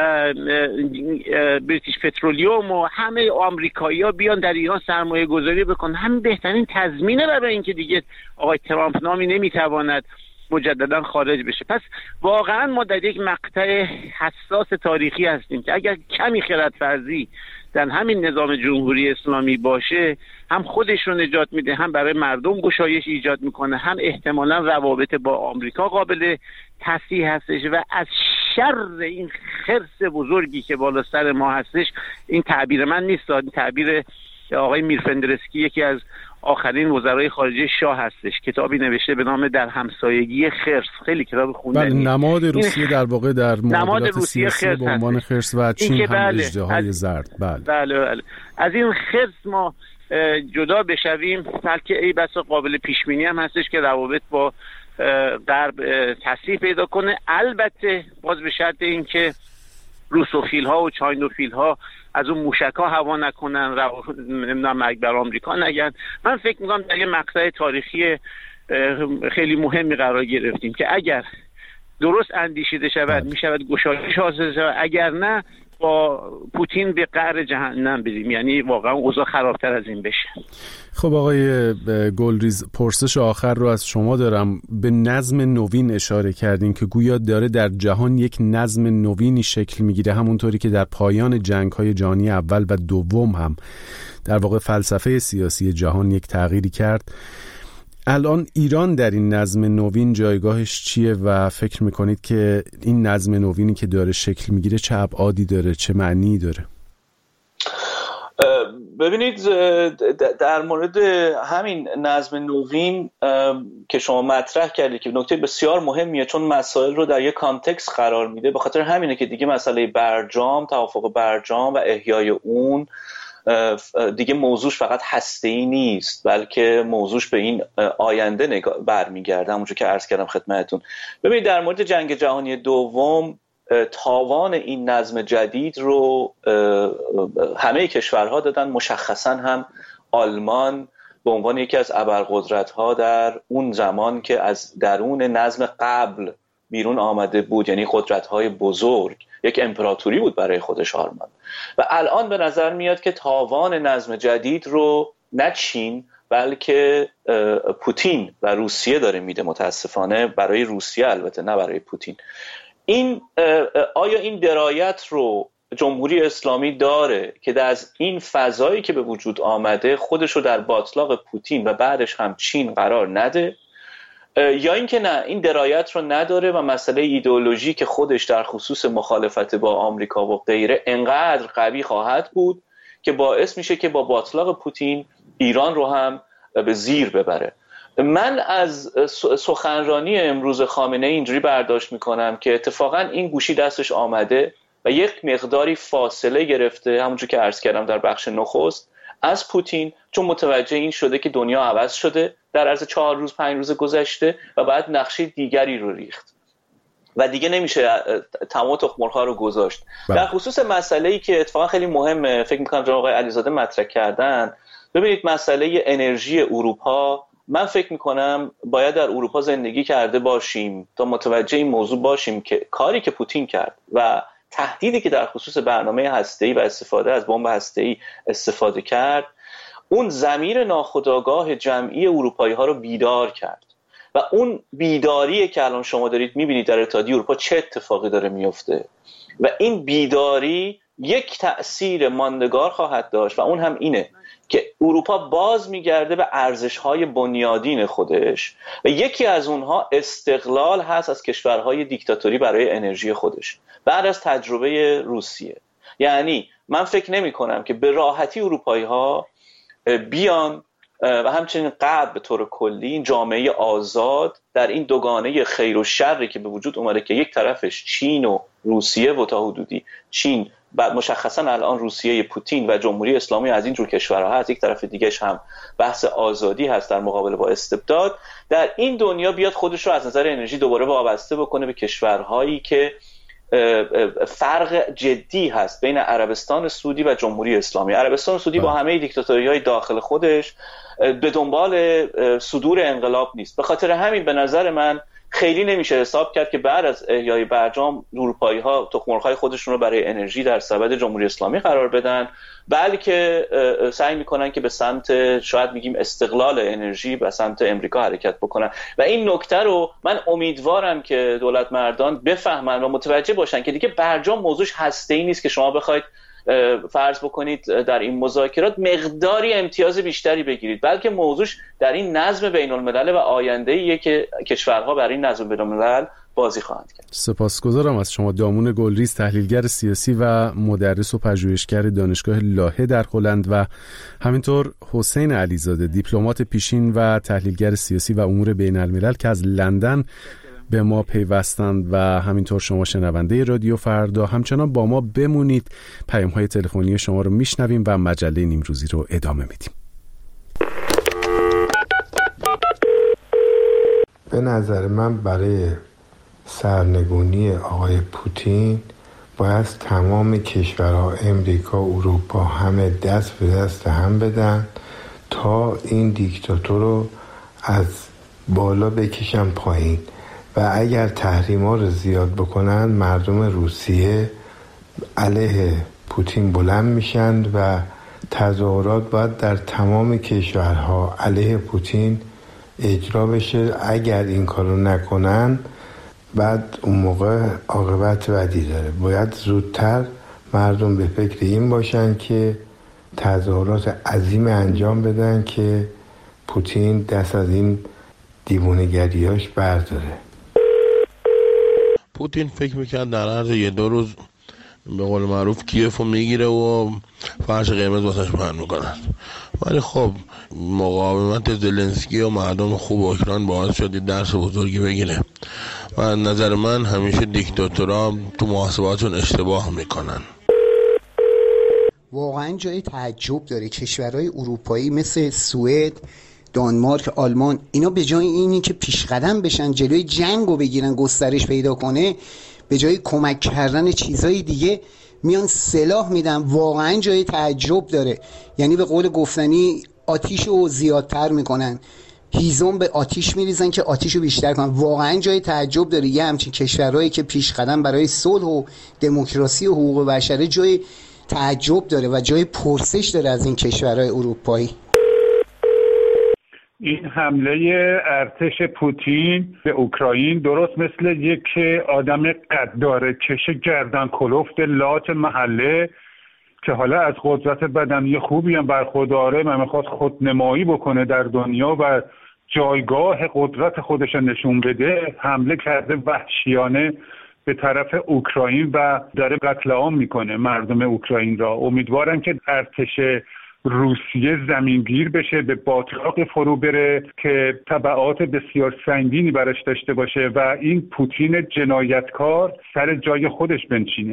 بریتیش پترولیوم و همه آمریکایی‌ها بیان در ایران سرمایه گذاری بکنن، همین بهترین تضمینه برای اینکه دیگه آقای ترامپ نامی نمیتواند مجددا خارج بشه. پس واقعا ما در یک مقطع حساس تاریخی هستیم که اگر کمی خردورزی در همین نظام جمهوری اسلامی باشه، هم خودش رو نجات میده، هم برای مردم گشایش ایجاد میکنه، هم احتمالا روابط با آمریکا قابل تصحیح هستش و از شر این خرس بزرگی که بالا سر ما هستش، این تعبیر من نیست، این تعبیر آقای میرفندرسکی یکی از آخرین وزرای خارجه شاه هستش، کتابی نوشته به نام در همسایگی خرس، خیلی کتاب خوندنی. بله، نماد روسیه در واقع در معادلات سیاسی به عنوان خرس و چین هم بله اژدهای زرد. بله. بله بله از این خرس ما جدا بشویم، بلکه ای بسا قابل پیش بینی هم هستش که روابط با غرب تصحیح پیدا کنه، البته باز به شرط اینکه روسوفیل ها و چاینوفیل ها از اون موشک ها هوا نکنن، نمیدونم مرگ بر آمریکا نگن. من فکر میکنم در یه مقطع تاریخی خیلی مهمی قرار گرفتیم که اگر درست اندیشیده شود میشود گشایش حاصل شود، اگر نه با پوتین به قعر جهنم بریم، یعنی واقعا اوضاع خرابتر از این بشه. خب آقای گلریز، پرسش آخر رو از شما دارم. به نظم نوین اشاره کردین که گویا داره در جهان یک نظم نوینی شکل میگیره، همونطوری که در پایان جنگ‌های جهانی اول و دوم هم در واقع فلسفه سیاسی جهان یک تغییری کرد. الان ایران در این نظم نوین جایگاهش چیه و فکر میکنید که این نظم نوینی که داره شکل میگیره چه ابعادی داره، چه معنی داره؟ ببینید، در مورد همین نظم نوین که شما مطرح کردید که نکته بسیار مهمیه، چون مسائل رو در یک کانتکست قرار میده. به خاطر همینه که دیگه مسئله برجام، توافق برجام و احیای اون دیگه موضوعش فقط هسته‌ای نیست، بلکه موضوعش به این آینده نگاه برمیگرده، همونجور که عرض کردم خدمتتون. ببینید، در مورد جنگ جهانی دوم تاوان این نظم جدید رو همه کشورها دادن، مشخصا هم آلمان به عنوان یکی از ابرقدرت‌ها در اون زمان که از درون نظم قبل بیرون آمده بود، یعنی قدرت‌های بزرگ، یک امپراتوری بود برای خودش آلمان. و الان به نظر میاد که تاوان نظم جدید رو نه چین بلکه پوتین و روسیه داره میده، متاسفانه برای روسیه، البته نه برای پوتین. این آیا این درایت رو جمهوری اسلامی داره که از این فضایی که به وجود آمده خودش رو در باطلاق پوتین و بعدش هم چین قرار نده یا اینکه نه، این درایت رو نداره و مسئله ایدئولوژی که خودش در خصوص مخالفت با آمریکا و غیره انقدر قوی خواهد بود که باعث میشه که با باطلاق پوتین ایران رو هم به زیر ببره. من از سخنرانی امروز خامنه‌ای اینجوری برداشت میکنم که اتفاقا این گوشی دستش آمده و یک مقداری فاصله گرفته، همونجور که عرض کردم در بخش نخست، از پوتین، چون متوجه این شده که دنیا عوض شده در عرض چهار روز پنج روز گذشته و بعد نقشه دیگری رو ریخت و دیگه نمیشه تمام تخم‌مرغ‌ها رو گذاشت. در خصوص مسئله‌ای که اتفاقا خیلی مهمه، فکر می‌کنم جناب آقای علیزاده مطرح کردن، ببینید مسئله انرژی اروپا، من فکر می‌کنم باید در اروپا زندگی کرده باشیم تا متوجه این موضوع باشیم که کاری که پوتین کرد و تهدیدی که در خصوص برنامه هسته‌ای و استفاده از بمب هسته‌ای استفاده کرد، اون ضمیر ناخودآگاه جمعی اروپایی‌ها رو بیدار کرد و اون بیداریه که الان شما دارید می‌بینید در اتحادیه اروپا چه اتفاقی داره میفته و این بیداری یک تأثیر ماندگار خواهد داشت و اون هم اینه که اروپا باز میگرده به ارزش‌های بنیادین خودش و یکی از اونها استقلال هست از کشورهای دیکتاتوری برای انرژی خودش بعد از تجربه روسیه. یعنی من فکر نمی کنم که به راحتی اروپایی‌ها بیان و همچنین غرب به طور کلی این جامعه آزاد در این دوگانه خیر و شری که به وجود اومده که یک طرفش چین و روسیه و تا حدودی چین بعد مشخصا الان روسیه پوتین و جمهوری اسلامی از این جور کشورها هست، یک طرف دیگهش هم بحث آزادی هست در مقابله با استبداد، در این دنیا بیاد خودش رو از نظر انرژی دوباره وابسته بکنه به کشورهایی که فرق جدی هست بین عربستان سعودی و جمهوری اسلامی. عربستان سعودی با همه دیکتاتوری‌های داخل خودش به دنبال صدور انقلاب نیست، به خاطر همین به نظر من خیلی نمیشه حساب کرد که بعد از احیای برجام اروپایی‌ها تخم‌مرغ‌های خودشون رو برای انرژی در سبد جمهوری اسلامی قرار بدن، بلکه سعی میکنن که به سمت شاید میگیم استقلال انرژی به سمت امریکا حرکت بکنن و این نکته رو من امیدوارم که دولت مردان بفهمن و متوجه باشن که دیگه برجام موضوعش هسته‌ای نیست که شما بخواید فرض بکنید در این مذاکرات مقداری امتیاز بیشتری بگیرید، بلکه موضوعش در این نظم بین الملل و آینده‌ایه که کشورها برای این نظم بین الملل بازی خواهند کرد. سپاسگزارم از شما. دامون گلریز، تحلیلگر سیاسی و مدرس و پژوهشگر دانشگاه لاهه در هلند و همینطور حسین علیزاده، دیپلمات پیشین و تحلیلگر سیاسی و امور بین الملل که از لندن به ما پیوستند و همینطور شما شنونده رادیو فردا همچنان با ما بمونید. پیام‌های تلفنی شما رو میشنویم و مجله نیمروزی رو ادامه میدیم. به نظر من برای سرنگونی آقای پوتین باید تمام کشورها امریکا و اروپا همه دست به دست هم بدن تا این دیکتاتور رو از بالا بکشن پایین و اگر تحریما رو زیاد بکنن مردم روسیه علیه پوتین بلند میشن و تظاهرات باید در تمام کشورها علیه پوتین اجرا بشه. اگر این کارو نکنن بعد اون موقع عاقبت بدی داره. باید زودتر مردم به فکر این باشن که تظاهرات عظیم انجام بدن که پوتین دست از این دیوونه‌گریاش برداره. پوتین فکر میکرد در عرض یه دو روز به قول معروف کیفو میگیره و فرش قرمز واسش پهن میکنن، ولی خب مقاومت زلنسکی و مردم خوب اوکراین باعث شد درس بزرگی بگیره و از نظر من همیشه دیکتاتورها تو محاسباتشون اشتباه میکنن. واقعا جای تعجب داره کشورهای اروپایی مثل سوئد، دانمارک، آلمان، اینا به جای اینی که پیش قدم بشن جلوی جنگو بگیرن گسترش پیدا کنه، به جای کمک کردن چیزهای دیگه میان سلاح میدن. واقعا جای تعجب داره. یعنی به قول گفتنی آتیشو زیادتر میکنن، هیزم به آتیش میریزن که آتیشو بیشتر کنن. واقعا جای تعجب داره. یه همچین کشورهایی که پیش قدم برای صلح و دموکراسی و حقوق بشر جای تعجب داره و جای پرسش داره از این کشورهای اروپایی. این حمله ارتش پوتین به اوکراین درست مثل یک آدم قداره کش گردن کلفت لات محله که حالا از قدرت بدنی خوبی هم برخورداره و میخواد خودنمایی بکنه در دنیا و جایگاه قدرت خودش نشون بده حمله کرده وحشیانه به طرف اوکراین و داره قتل عام میکنه مردم اوکراین را. امیدوارم که ارتش روسیه زمینگیر بشه، به باتلاق فرو بره که تبعات بسیار سنگینی براش داشته باشه و این پوتین جنایتکار سر جای خودش بنشینه.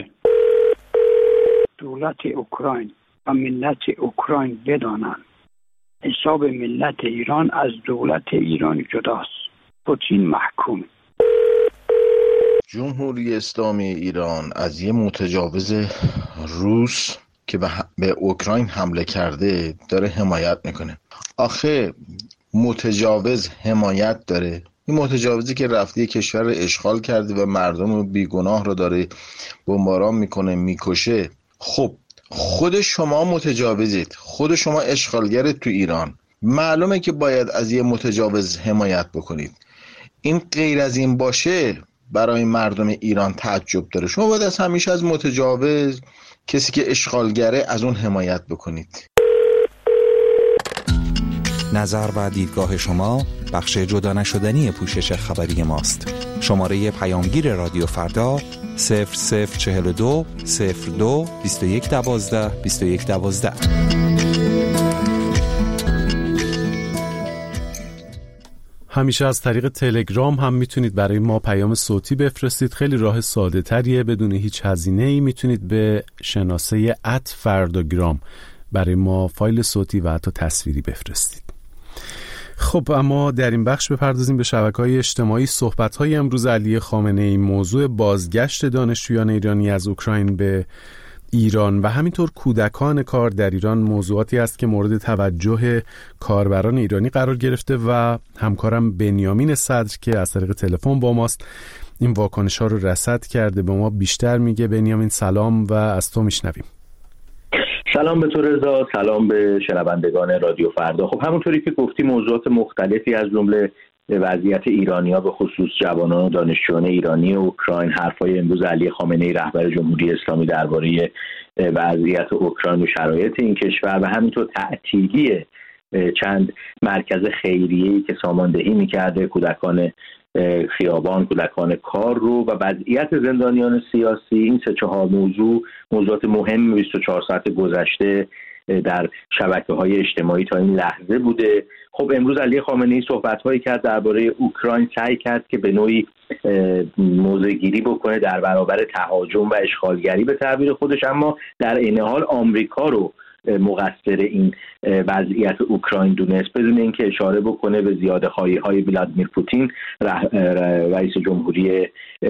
دولت اوکراین و ملت اوکراین بدانند حساب ملت ایران از دولت ایران جداست. پوتین محکوم. جمهوری اسلامی ایران از یه متجاوز روس که به اوکراین حمله کرده داره حمایت میکنه. آخه متجاوز حمایت داره؟ این متجاوزی که رفته کشور رو اشغال کرده و مردم بیگناه رو داره بمباران میکنه، میکشه. خب خود شما متجاوزید، خود شما اشغالگرید تو ایران، معلومه که باید از یه متجاوز حمایت بکنید. این غیر از این باشه برای مردم ایران تعجب داره. شما باید از همیشه از متجاوز، کسی که اشغالگره، از اون حمایت بکنید. نظر و دیدگاه شما بخش جدا نشدنی پوشش خبری ماست. شماره پیامگیر رادیو فردا صفر صفر چهل و دو صفر دو بیست و یک دوازده بیست و یک دوازده. همیشه از طریق تلگرام هم میتونید برای ما پیام صوتی بفرستید. خیلی راه ساده تریه، بدون هیچ هزینه‌ای میتونید به شناسه ات فرداگرام برای ما فایل صوتی و حتی تصویری بفرستید. خب اما در این بخش بپردازیم به شبکه‌های اجتماعی. صحبت‌های امروز علی خامنه‌ای موضوع بازگشت دانشجویان ایرانی از اوکراین به ایران و همینطور کودکان کار در ایران موضوعاتی است که مورد توجه کاربران ایرانی قرار گرفته و همکارم بنیامین صدر که از طریق تلفن با ماست این واکنش‌ها رو رصد کرده، به ما بیشتر میگه. بنیامین سلام و از تو میشنویم. سلام به تو رضا، سلام به شنوندگان رادیو فردا. خب همونطوری که گفتی موضوعات مختلفی از جمله وضعیت ایرانی‌ها به خصوص جوانان و دانشجویان ایرانی اوکراین، حرفای امروز علی خامنه‌ای رهبر جمهوری اسلامی درباره وضعیت اوکراین و شرایط این کشور و همینطور تعطیلی چند مرکز خیریه‌ای که ساماندهی می‌کرده کودکان خیابان، کودکان کار رو و وضعیت زندانیان سیاسی، این سه چهار موضوع موضوعات مهم بیست و چهار ساعت گذشته در شبکه‌های اجتماعی تا این لحظه بوده. خب امروز علی خامنه‌ای صحبت‌هایی کرد درباره اوکراین، سعی کرد که به نوعی موضع‌گیری بکنه در برابر تهاجم و اشغالگری به تعبیر خودش، اما در عین حال آمریکا رو مقصر این وضعیت اوکراین دونست، بدون اینکه اشاره بکنه به زیاده‌خواهی‌های ولادیمیر پوتین رئیس جمهوری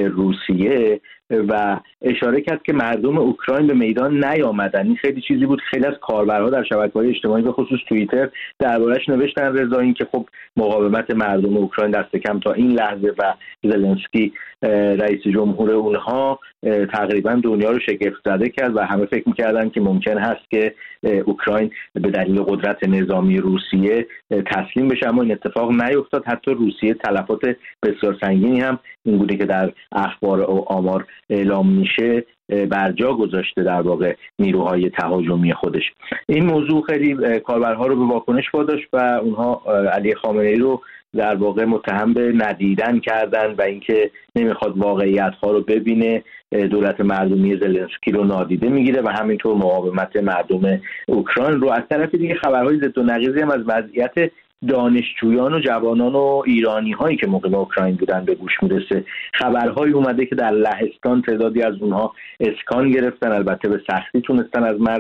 روسیه و اشاره کرد که مردم اوکراین به میدان نیامدن. این خیلی چیزی بود خیلی از کاربرها در شبکه‌های اجتماعی به خصوص توییتر دربارش نوشتن رضا، این که خب مقاومت مردم اوکراین دست کم تا این لحظه و زلنسکی رئیس جمهور اونها تقریبا دنیا رو شگفت زده کرد و همه فکر می‌کردن که ممکن هست که اوکراین به دلیل قدرت نظامی روسیه تسلیم بشه، اما این اتفاق نیفتاد. حتی روسیه تلفات بسیار سنگینی هم این بوده که در اخبار و آمار اعلام میشه برجا گذاشته در واقع نیروهای تهاجمی خودش. این موضوع خیلی کاربرها رو به واکنش واداشت و اونها علی خامنه‌ای رو در واقع متهم به ندیدن کردن و اینکه نمیخواد واقعیت‌ها رو ببینه، دولت مردمی زلنسکی رو نادیده میگیره و همینطور مقاومت مردم اوکراین رو. از طرف دیگه خبرهای ضد و نقیضی هم از وضعیت دانشجویان و جوانان و ایرانی هایی که مقیم اوکراین بودن به گوش میرسه. خبرهایی اومده که در لهستان تعدادی از اونها اسکان گرفتن، البته به سختی تونستن از مرز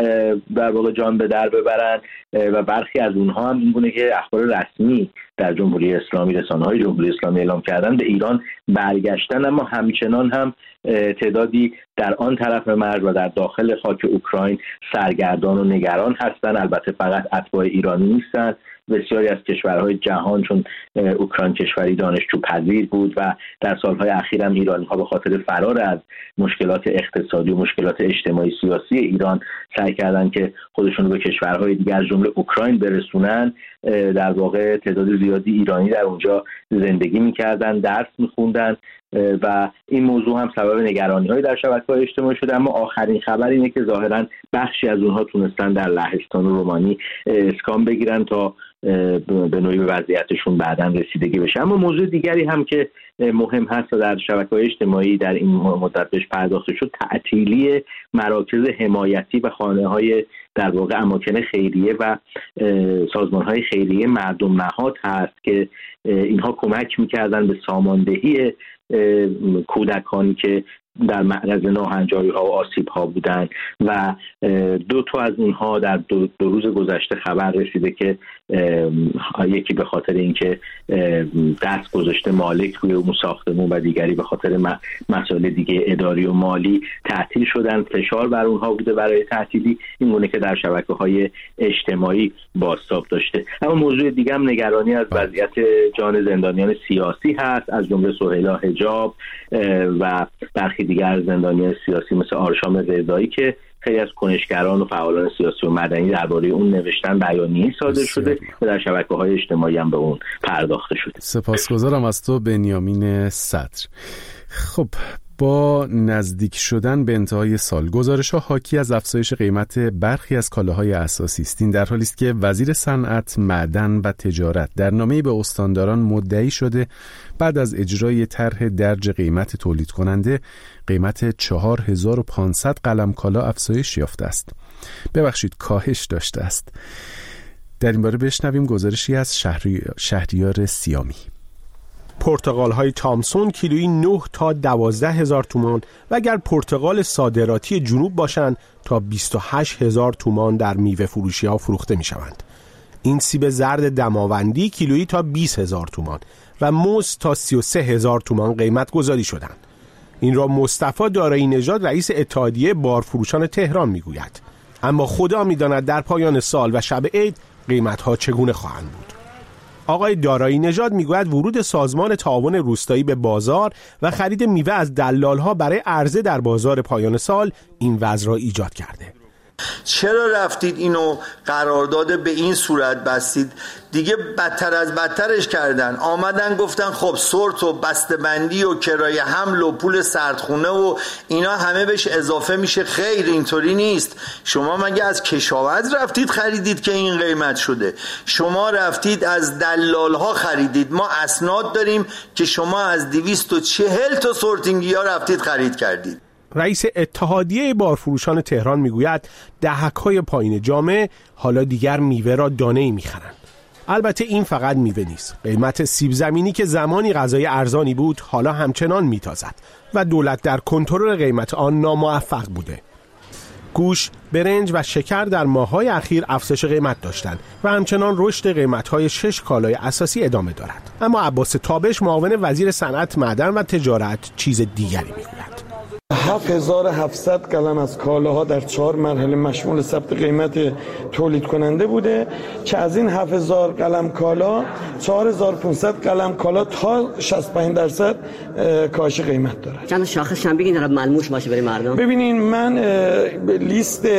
در واقع جان به در ببرن و برخی از اونها هم این گونه که اخبار رسمی در جمهوری اسلامی، رسانه‌های جمهوری اسلامی اعلام کردن، به ایران برگشتن، اما همچنان هم تعدادی در آن طرف مرز و در داخل خاک اوکراین سرگردان و نگران هستن. البته فقط اتباع ایرانی نیستن، بسیاری از کشورهای جهان، چون اوکراین کشوری دانشجو پذیر بود و در سالهای اخیر هم ایرانی‌ها به خاطر فرار از مشکلات اقتصادی و مشکلات اجتماعی سیاسی ایران سعی کردن که خودشون رو به کشورهای دیگر از جمله اوکراین برسونن. در واقع تعداد زیادی ایرانی در اونجا زندگی میکردن، درس میخوندن و این موضوع هم سبب نگرانی‌های در شبکه‌های اجتماعی شده. اما آخرین خبر اینه که ظاهراً بخشی از اونها تونستن در لهستان و رومانی اسکان بگیرن تا به نوعی به وضعیتشون بعداً رسیدگی بشه. اما موضوع دیگری هم که مهم هست و در شبکه‌های اجتماعی در این مدت بهش پرداخته شد، تعطیلی مراکز حمایتی و خانه‌های در واقع اماکن خیریه و سازمان‌های خیریه مردم نهاد هست که اینها کمک می‌کردن به ساماندهی کودکانی که در معرض ناهنجاری‌ها و آسیب‌ها بودند و دو تا از اونها در دو, دو روز گذشته خبر رسیده که یکی به خاطر اینکه دست گذاشته مالک روی اون ساختمون و دیگری به خاطر مسائل دیگه اداری و مالی تعطیل شدن. فشار بر اونها بوده برای تعطیلی، این گونه که در شبکه‌های اجتماعی بازتاب داشته. اما موضوع دیگه هم نگرانی از وضعیت جان زندانیان سیاسی هست، از جمله سهیلا حجاب و برخی دیگر زندانیان سیاسی مثل آرشام رضایی که خیلی از کنشگران و فعالان سیاسی و مدنی درباره اون نوشتن بیانیه‌ای صادر شده و در شبکه‌های اجتماعی هم به اون پرداخته شده. سپاسگزارم از تو بنیامین صدر. خب با نزدیک شدن به انتهای سال، گزارش‌ها حاکی از افزایش قیمت برخی از کالاهای اساسی است. این در حالی است که وزیر صنعت، معدن و تجارت در نامه‌ای به استانداران مدعی شده بعد از اجرای طرح درج قیمت تولید کننده، قیمت چهار هزار و پانصد قلم کالا افزایش یافته است. ببخشید کاهش داشته است. در این باره بشنویم گزارشی از شهری... شهریار سیامی. پرتقال های تامسون کیلویی نه تا دوازده هزار تومان و اگر پرتقال صادراتی جنوب باشند تا بیست و هشت هزار تومان در میوه فروشی ها فروخته می شوند. این سیب زرد دماوندی کیلویی تا بیست هزار تومان و موز تا سی و سه هزار تومان قیمت گذاری شدند. این را مصطفی دارایی نژاد رئیس اتحادیه بارفروشان تهران می گوید. اما خدا می داند در پایان سال و شب عید قیمت ها چگونه خواهند بود. آقای دارایی نژاد میگوید ورود سازمان تعاون روستایی به بازار و خرید میوه از دلال‌ها برای عرضه در بازار پایان سال این وضع را ایجاد کرده. چرا رفتید اینو قرارداد به این صورت بستید؟ دیگه بدتر از بدترش کردن. آمدن گفتن خب سورت و بسته‌بندی و کرایه حمل و پول سردخونه و اینا همه بهش اضافه میشه. خیر، اینطوری نیست. شما مگه از کشاورز رفتید خریدید که این قیمت شده؟ شما رفتید از دلال ها خریدید. ما اسناد داریم که شما از دویست و چهل تا سورتینگی ها رفتید خرید کردید. رئیس اتحادیه بارفروشان تهران میگوید دهک‌های پایین جامعه حالا دیگر میوه را دانه‌ای میخرند. البته این فقط میوه نیست. قیمت سیب زمینی که زمانی غذای ارزانی بود حالا همچنان میتازد و دولت در کنترل قیمت آن ناموفق بوده. گوشت، برنج و شکر در ماه‌های اخیر افزایش قیمت داشتند و همچنان رشد قیمت‌های شش کالای اساسی ادامه دارد. اما عباس تابش معاون وزیر صنعت، معدن و تجارت چیز دیگری میگوید. هفت هزار و هفتصد قلم از کالاها در چهار مرحله مشمول ثبت قیمت تولید کننده بوده که از این هفت هزار قلم کالا چهار هزار و پانصد قلم کالا تا شصت و پنج درصد کاهش قیمت داره. چند شاخص هم بگین در ملموس باشه برای مردم. ببینین من لیست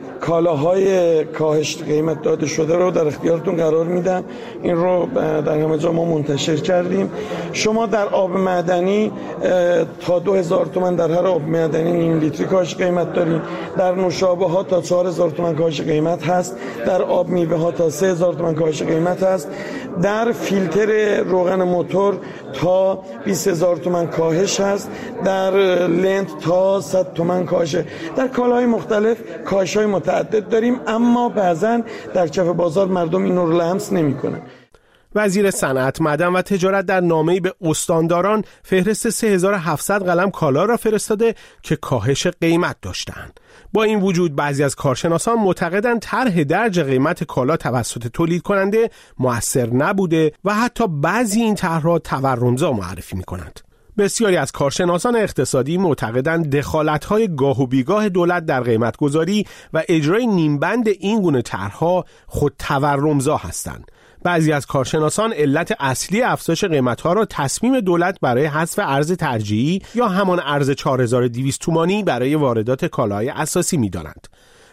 کالاهای کاهش قیمت داده شده رو در اختیارتون قرار میدم. این رو در همه جا ما منتشر کردیم. شما در آب معدنی تا دو هزار تومان در هر آب معدنی نیم لیتری کاهش قیمت داریم. در نوشابه ها تا چهار هزار تومان کاهش قیمت هست. در آب میوه ها تا سه هزار تومان کاهش قیمت هست. در فیلتر روغن موتور تا بیست هزار تومان کاهش هست. در لنت تا صد تومان کاهش. در کالاهای مختلف کاهش های متعدد داریم، اما بعضن در کف بازار مردم این رو لمس نمی‌کنن. وزیر صنعت، معدن و تجارت در نامه‌ای به استانداران فهرست سه هزار و هفتصد قلم کالا را فرستاده که کاهش قیمت داشتند. با این وجود بعضی از کارشناسان معتقدند طرح درج قیمت کالا توسط تولید کننده مؤثر نبوده و حتی بعضی این طرح‌ها تورمزا معرفی می‌کنند. بسیاری از کارشناسان اقتصادی معتقدند دخالت‌های گاه و بیگاه دولت در قیمت‌گذاری و اجرای نیمبند این گونه طرح‌ها خود تورمزا هستند. بعضی از کارشناسان علت اصلی افزایش قیمت‌ها را تصمیم دولت برای حذف ارز ترجیحی یا همان ارز چهار هزار و دویست تومانی برای واردات کالاهای اساسی می‌دانند.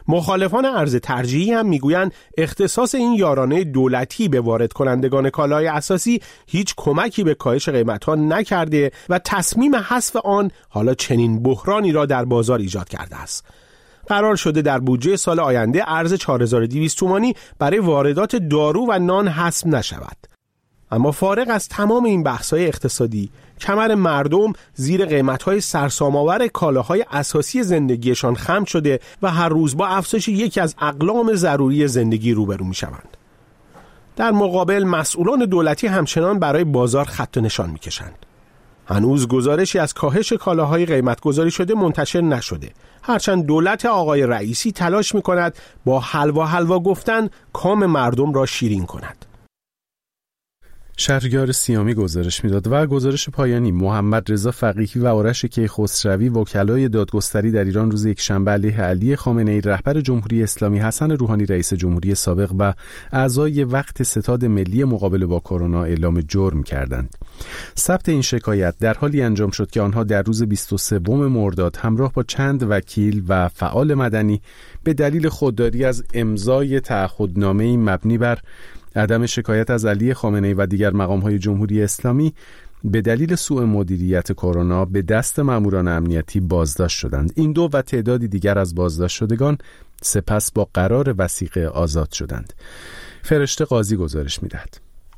مخالفان ارز ترجیحی هم میگویند اختصاص این یارانه دولتی به وارد کنندگان کالای اساسی هیچ کمکی به کاهش قیمت‌ها نکرده و تصمیم حذف آن حالا چنین بحرانی را در بازار ایجاد کرده است. قرار شده در بودجه سال آینده ارز چهار هزار و دویست تومانی برای واردات دارو و نان حذف نشود. اما فارغ از تمام این بحث‌های اقتصادی، کمر مردم زیر قیمت‌های سرسام‌آور کالاهای اساسی زندگیشان خم شده و هر روز با افزایش یکی از اقلام ضروری زندگی روبرو می‌شوند. در مقابل مسئولان دولتی همچنان برای بازار خط و نشان می‌کشند. هنوز گزارشی از کاهش کالاهای قیمت گذاری شده منتشر نشده، هرچند دولت آقای رئیسی تلاش می‌کند با حلوا حلوا گفتن کام مردم را شیرین کند. شهریار سیامی گزارش میداد. و گزارش پایانی: محمد رضا فقیهی و آرش کیخسروی وکلای دادگستری در ایران روز یکشنبه علیه علی خامنه‌ای رهبر جمهوری اسلامی، حسن روحانی رئیس جمهوری سابق و اعضای وقت ستاد ملی مقابله با کرونا اعلام جرم کردند. ثبت این شکایت در حالی انجام شد که آنها در روز بیست و سوم مرداد همراه با چند وکیل و فعال مدنی به دلیل خودداری از امضای تعهدنامه‌ای مبنی بر عدم شکایت از علی خامنه‌ای و دیگر مقام‌های جمهوری اسلامی به دلیل سوء مدیریت کرونا به دست ماموران امنیتی بازداشت شدند. این دو و تعدادی دیگر از بازداشت شدگان سپس با قرار وثیقه آزاد شدند. فرشته قاضی گزارش می‌دهد.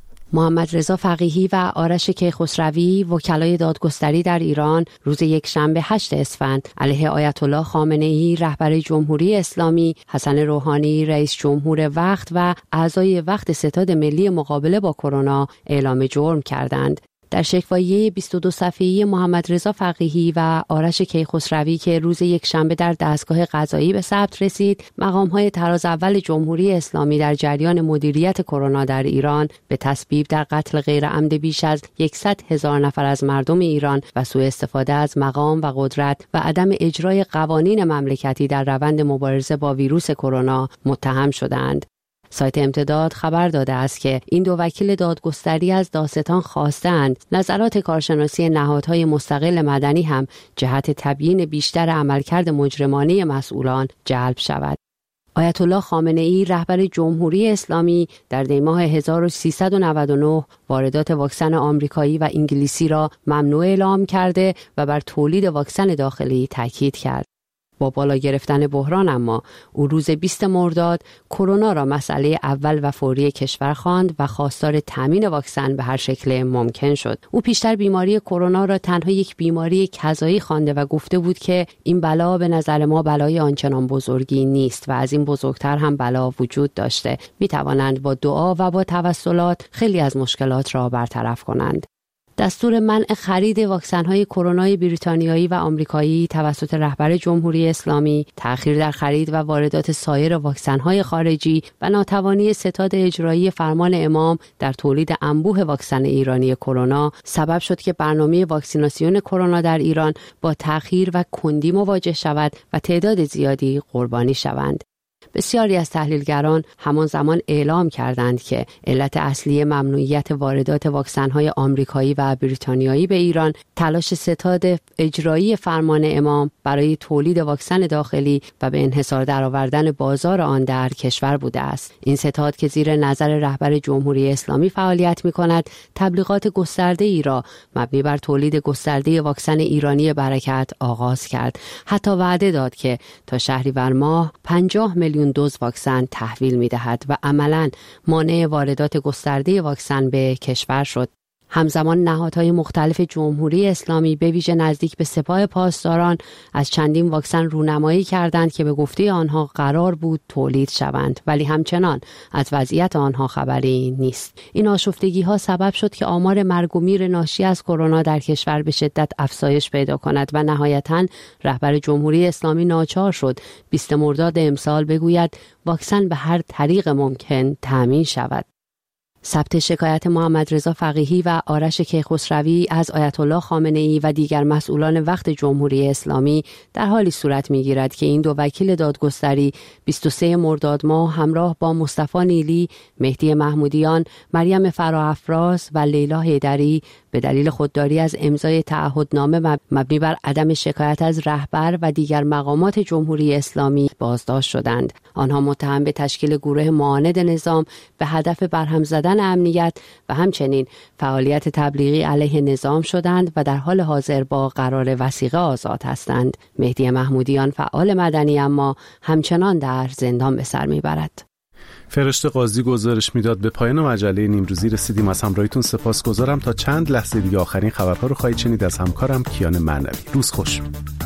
محمد رضا فقیهی و آرش کیخسروی وکلای دادگستری در ایران روز یکشنبه هشتم اسفند علیه آیت الله خامنه‌ای رهبر جمهوری اسلامی، حسن روحانی رئیس جمهور وقت و اعضای وقت ستاد ملی مقابله با کرونا اعلام جرم کردند. در شکوایه بیست و دو صفحه‌ای محمد رضا فقیهی و آرش کیخسروی که روز یکشنبه در دستگاه قضایی به ثبت رسید، مقام‌های طراز اول جمهوری اسلامی در جریان مدیریت کرونا در ایران به تسبیب در قتل غیرعمد بیش از صد هزار نفر از مردم ایران و سوء استفاده از مقام و قدرت و عدم اجرای قوانین مملکتی در روند مبارزه با ویروس کرونا متهم شدند. سایت امتداد خبر داده است که این دو وکیل دادگستری از دادستان خواستند نظرات کارشناسی نهادهای مستقل مدنی هم جهت تبیین بیشتر عملکرد مجرمانه مسئولان جلب شود. آیت الله خامنه‌ای رهبر جمهوری اسلامی در دی ماه هزار و سیصد و نود و نه واردات واکسن آمریکایی و انگلیسی را ممنوع اعلام کرده و بر تولید واکسن داخلی تاکید کرد. با بالا گرفتن بحران اما او روز بیستم مرداد کرونا را مسئله اول و فوری کشور خواند و خواستار تامین واکسن به هر شکل ممکن شد. او پیشتر بیماری کرونا را تنها یک بیماری کذایی خوانده و گفته بود که این بلا به نظر ما بلای آنچنان بزرگی نیست و از این بزرگتر هم بلا وجود داشته. می توانند با دعا و با توسلات خیلی از مشکلات را برطرف کنند. دستور منع خرید واکسن‌های کرونای بریتانیایی و آمریکایی توسط رهبر جمهوری اسلامی، تأخیر در خرید و واردات سایر واکسن‌های خارجی و ناتوانی ستاد اجرایی فرمان امام در تولید انبوه واکسن ایرانی کرونا سبب شد که برنامه واکسیناسیون کرونا در ایران با تأخیر و کندی مواجه شود و تعداد زیادی قربانی شوند. بسیاری از تحلیلگران همان زمان اعلام کردند که علت اصلی ممنوعیت واردات واکسن‌های آمریکایی و بریتانیایی به ایران تلاش ستاد اجرایی فرمان امام برای تولید واکسن داخلی و به انحصار درآوردن بازار آن در کشور بوده است. این ستاد که زیر نظر رهبر جمهوری اسلامی فعالیت می‌کند، تبلیغات گسترده‌ای را مبنی بر تولید گسترده واکسن ایرانی برکت آغاز کرد. حتی وعده داد که تا شهریور ماه پنجاه میلیون دوز واکسن تحویل می‌دهد و عملاً مانع واردات گسترده واکسن به کشور شد. همزمان نهادهای مختلف جمهوری اسلامی به ویژه نزدیک به سپاه پاسداران از چندین واکسن رونمایی کردند که به گفته آنها قرار بود تولید شوند، ولی همچنان از وضعیت آنها خبری نیست. این آشفتگی‌ها سبب شد که آمار مرگ و میر ناشی از کرونا در کشور به شدت افزایش پیدا کند و نهایتاً رهبر جمهوری اسلامی ناچار شد بیستم مرداد امسال بگوید واکسن به هر طریق ممکن تامین شود. ثبت شکایت محمد رضا فقیهی و آرش کیخسروی از آیت الله خامنه‌ای و دیگر مسئولان وقت جمهوری اسلامی در حالی صورت می‌گیرد که این دو وکیل دادگستری بیست و سوم مرداد ماه همراه با مصطفی نیلی، مهدی محمودیان، مریم فراافراز و لیلا حیدری به دلیل خودداری از امضای تعهدنامه مبنی بر عدم شکایت از رهبر و دیگر مقامات جمهوری اسلامی بازداشت شدند. آنها متهم به تشکیل گروه معاند نظام به هدف برهم زدن امنیت و همچنین فعالیت تبلیغی علیه نظام شدند و در حال حاضر با قرار وثیقه آزاد هستند. مهدی محمودیان فعال مدنی اما همچنان در زندان به سر میبرد. فرشته قاضی گزارش میداد. به پایان مجله نیمروزی رسیدیم. از همراهیتون سپاسگزارم. تا چند لحظه دیگه آخرین خبرها رو خواهید شنید از همکارم کیان معنوی. روز خوش.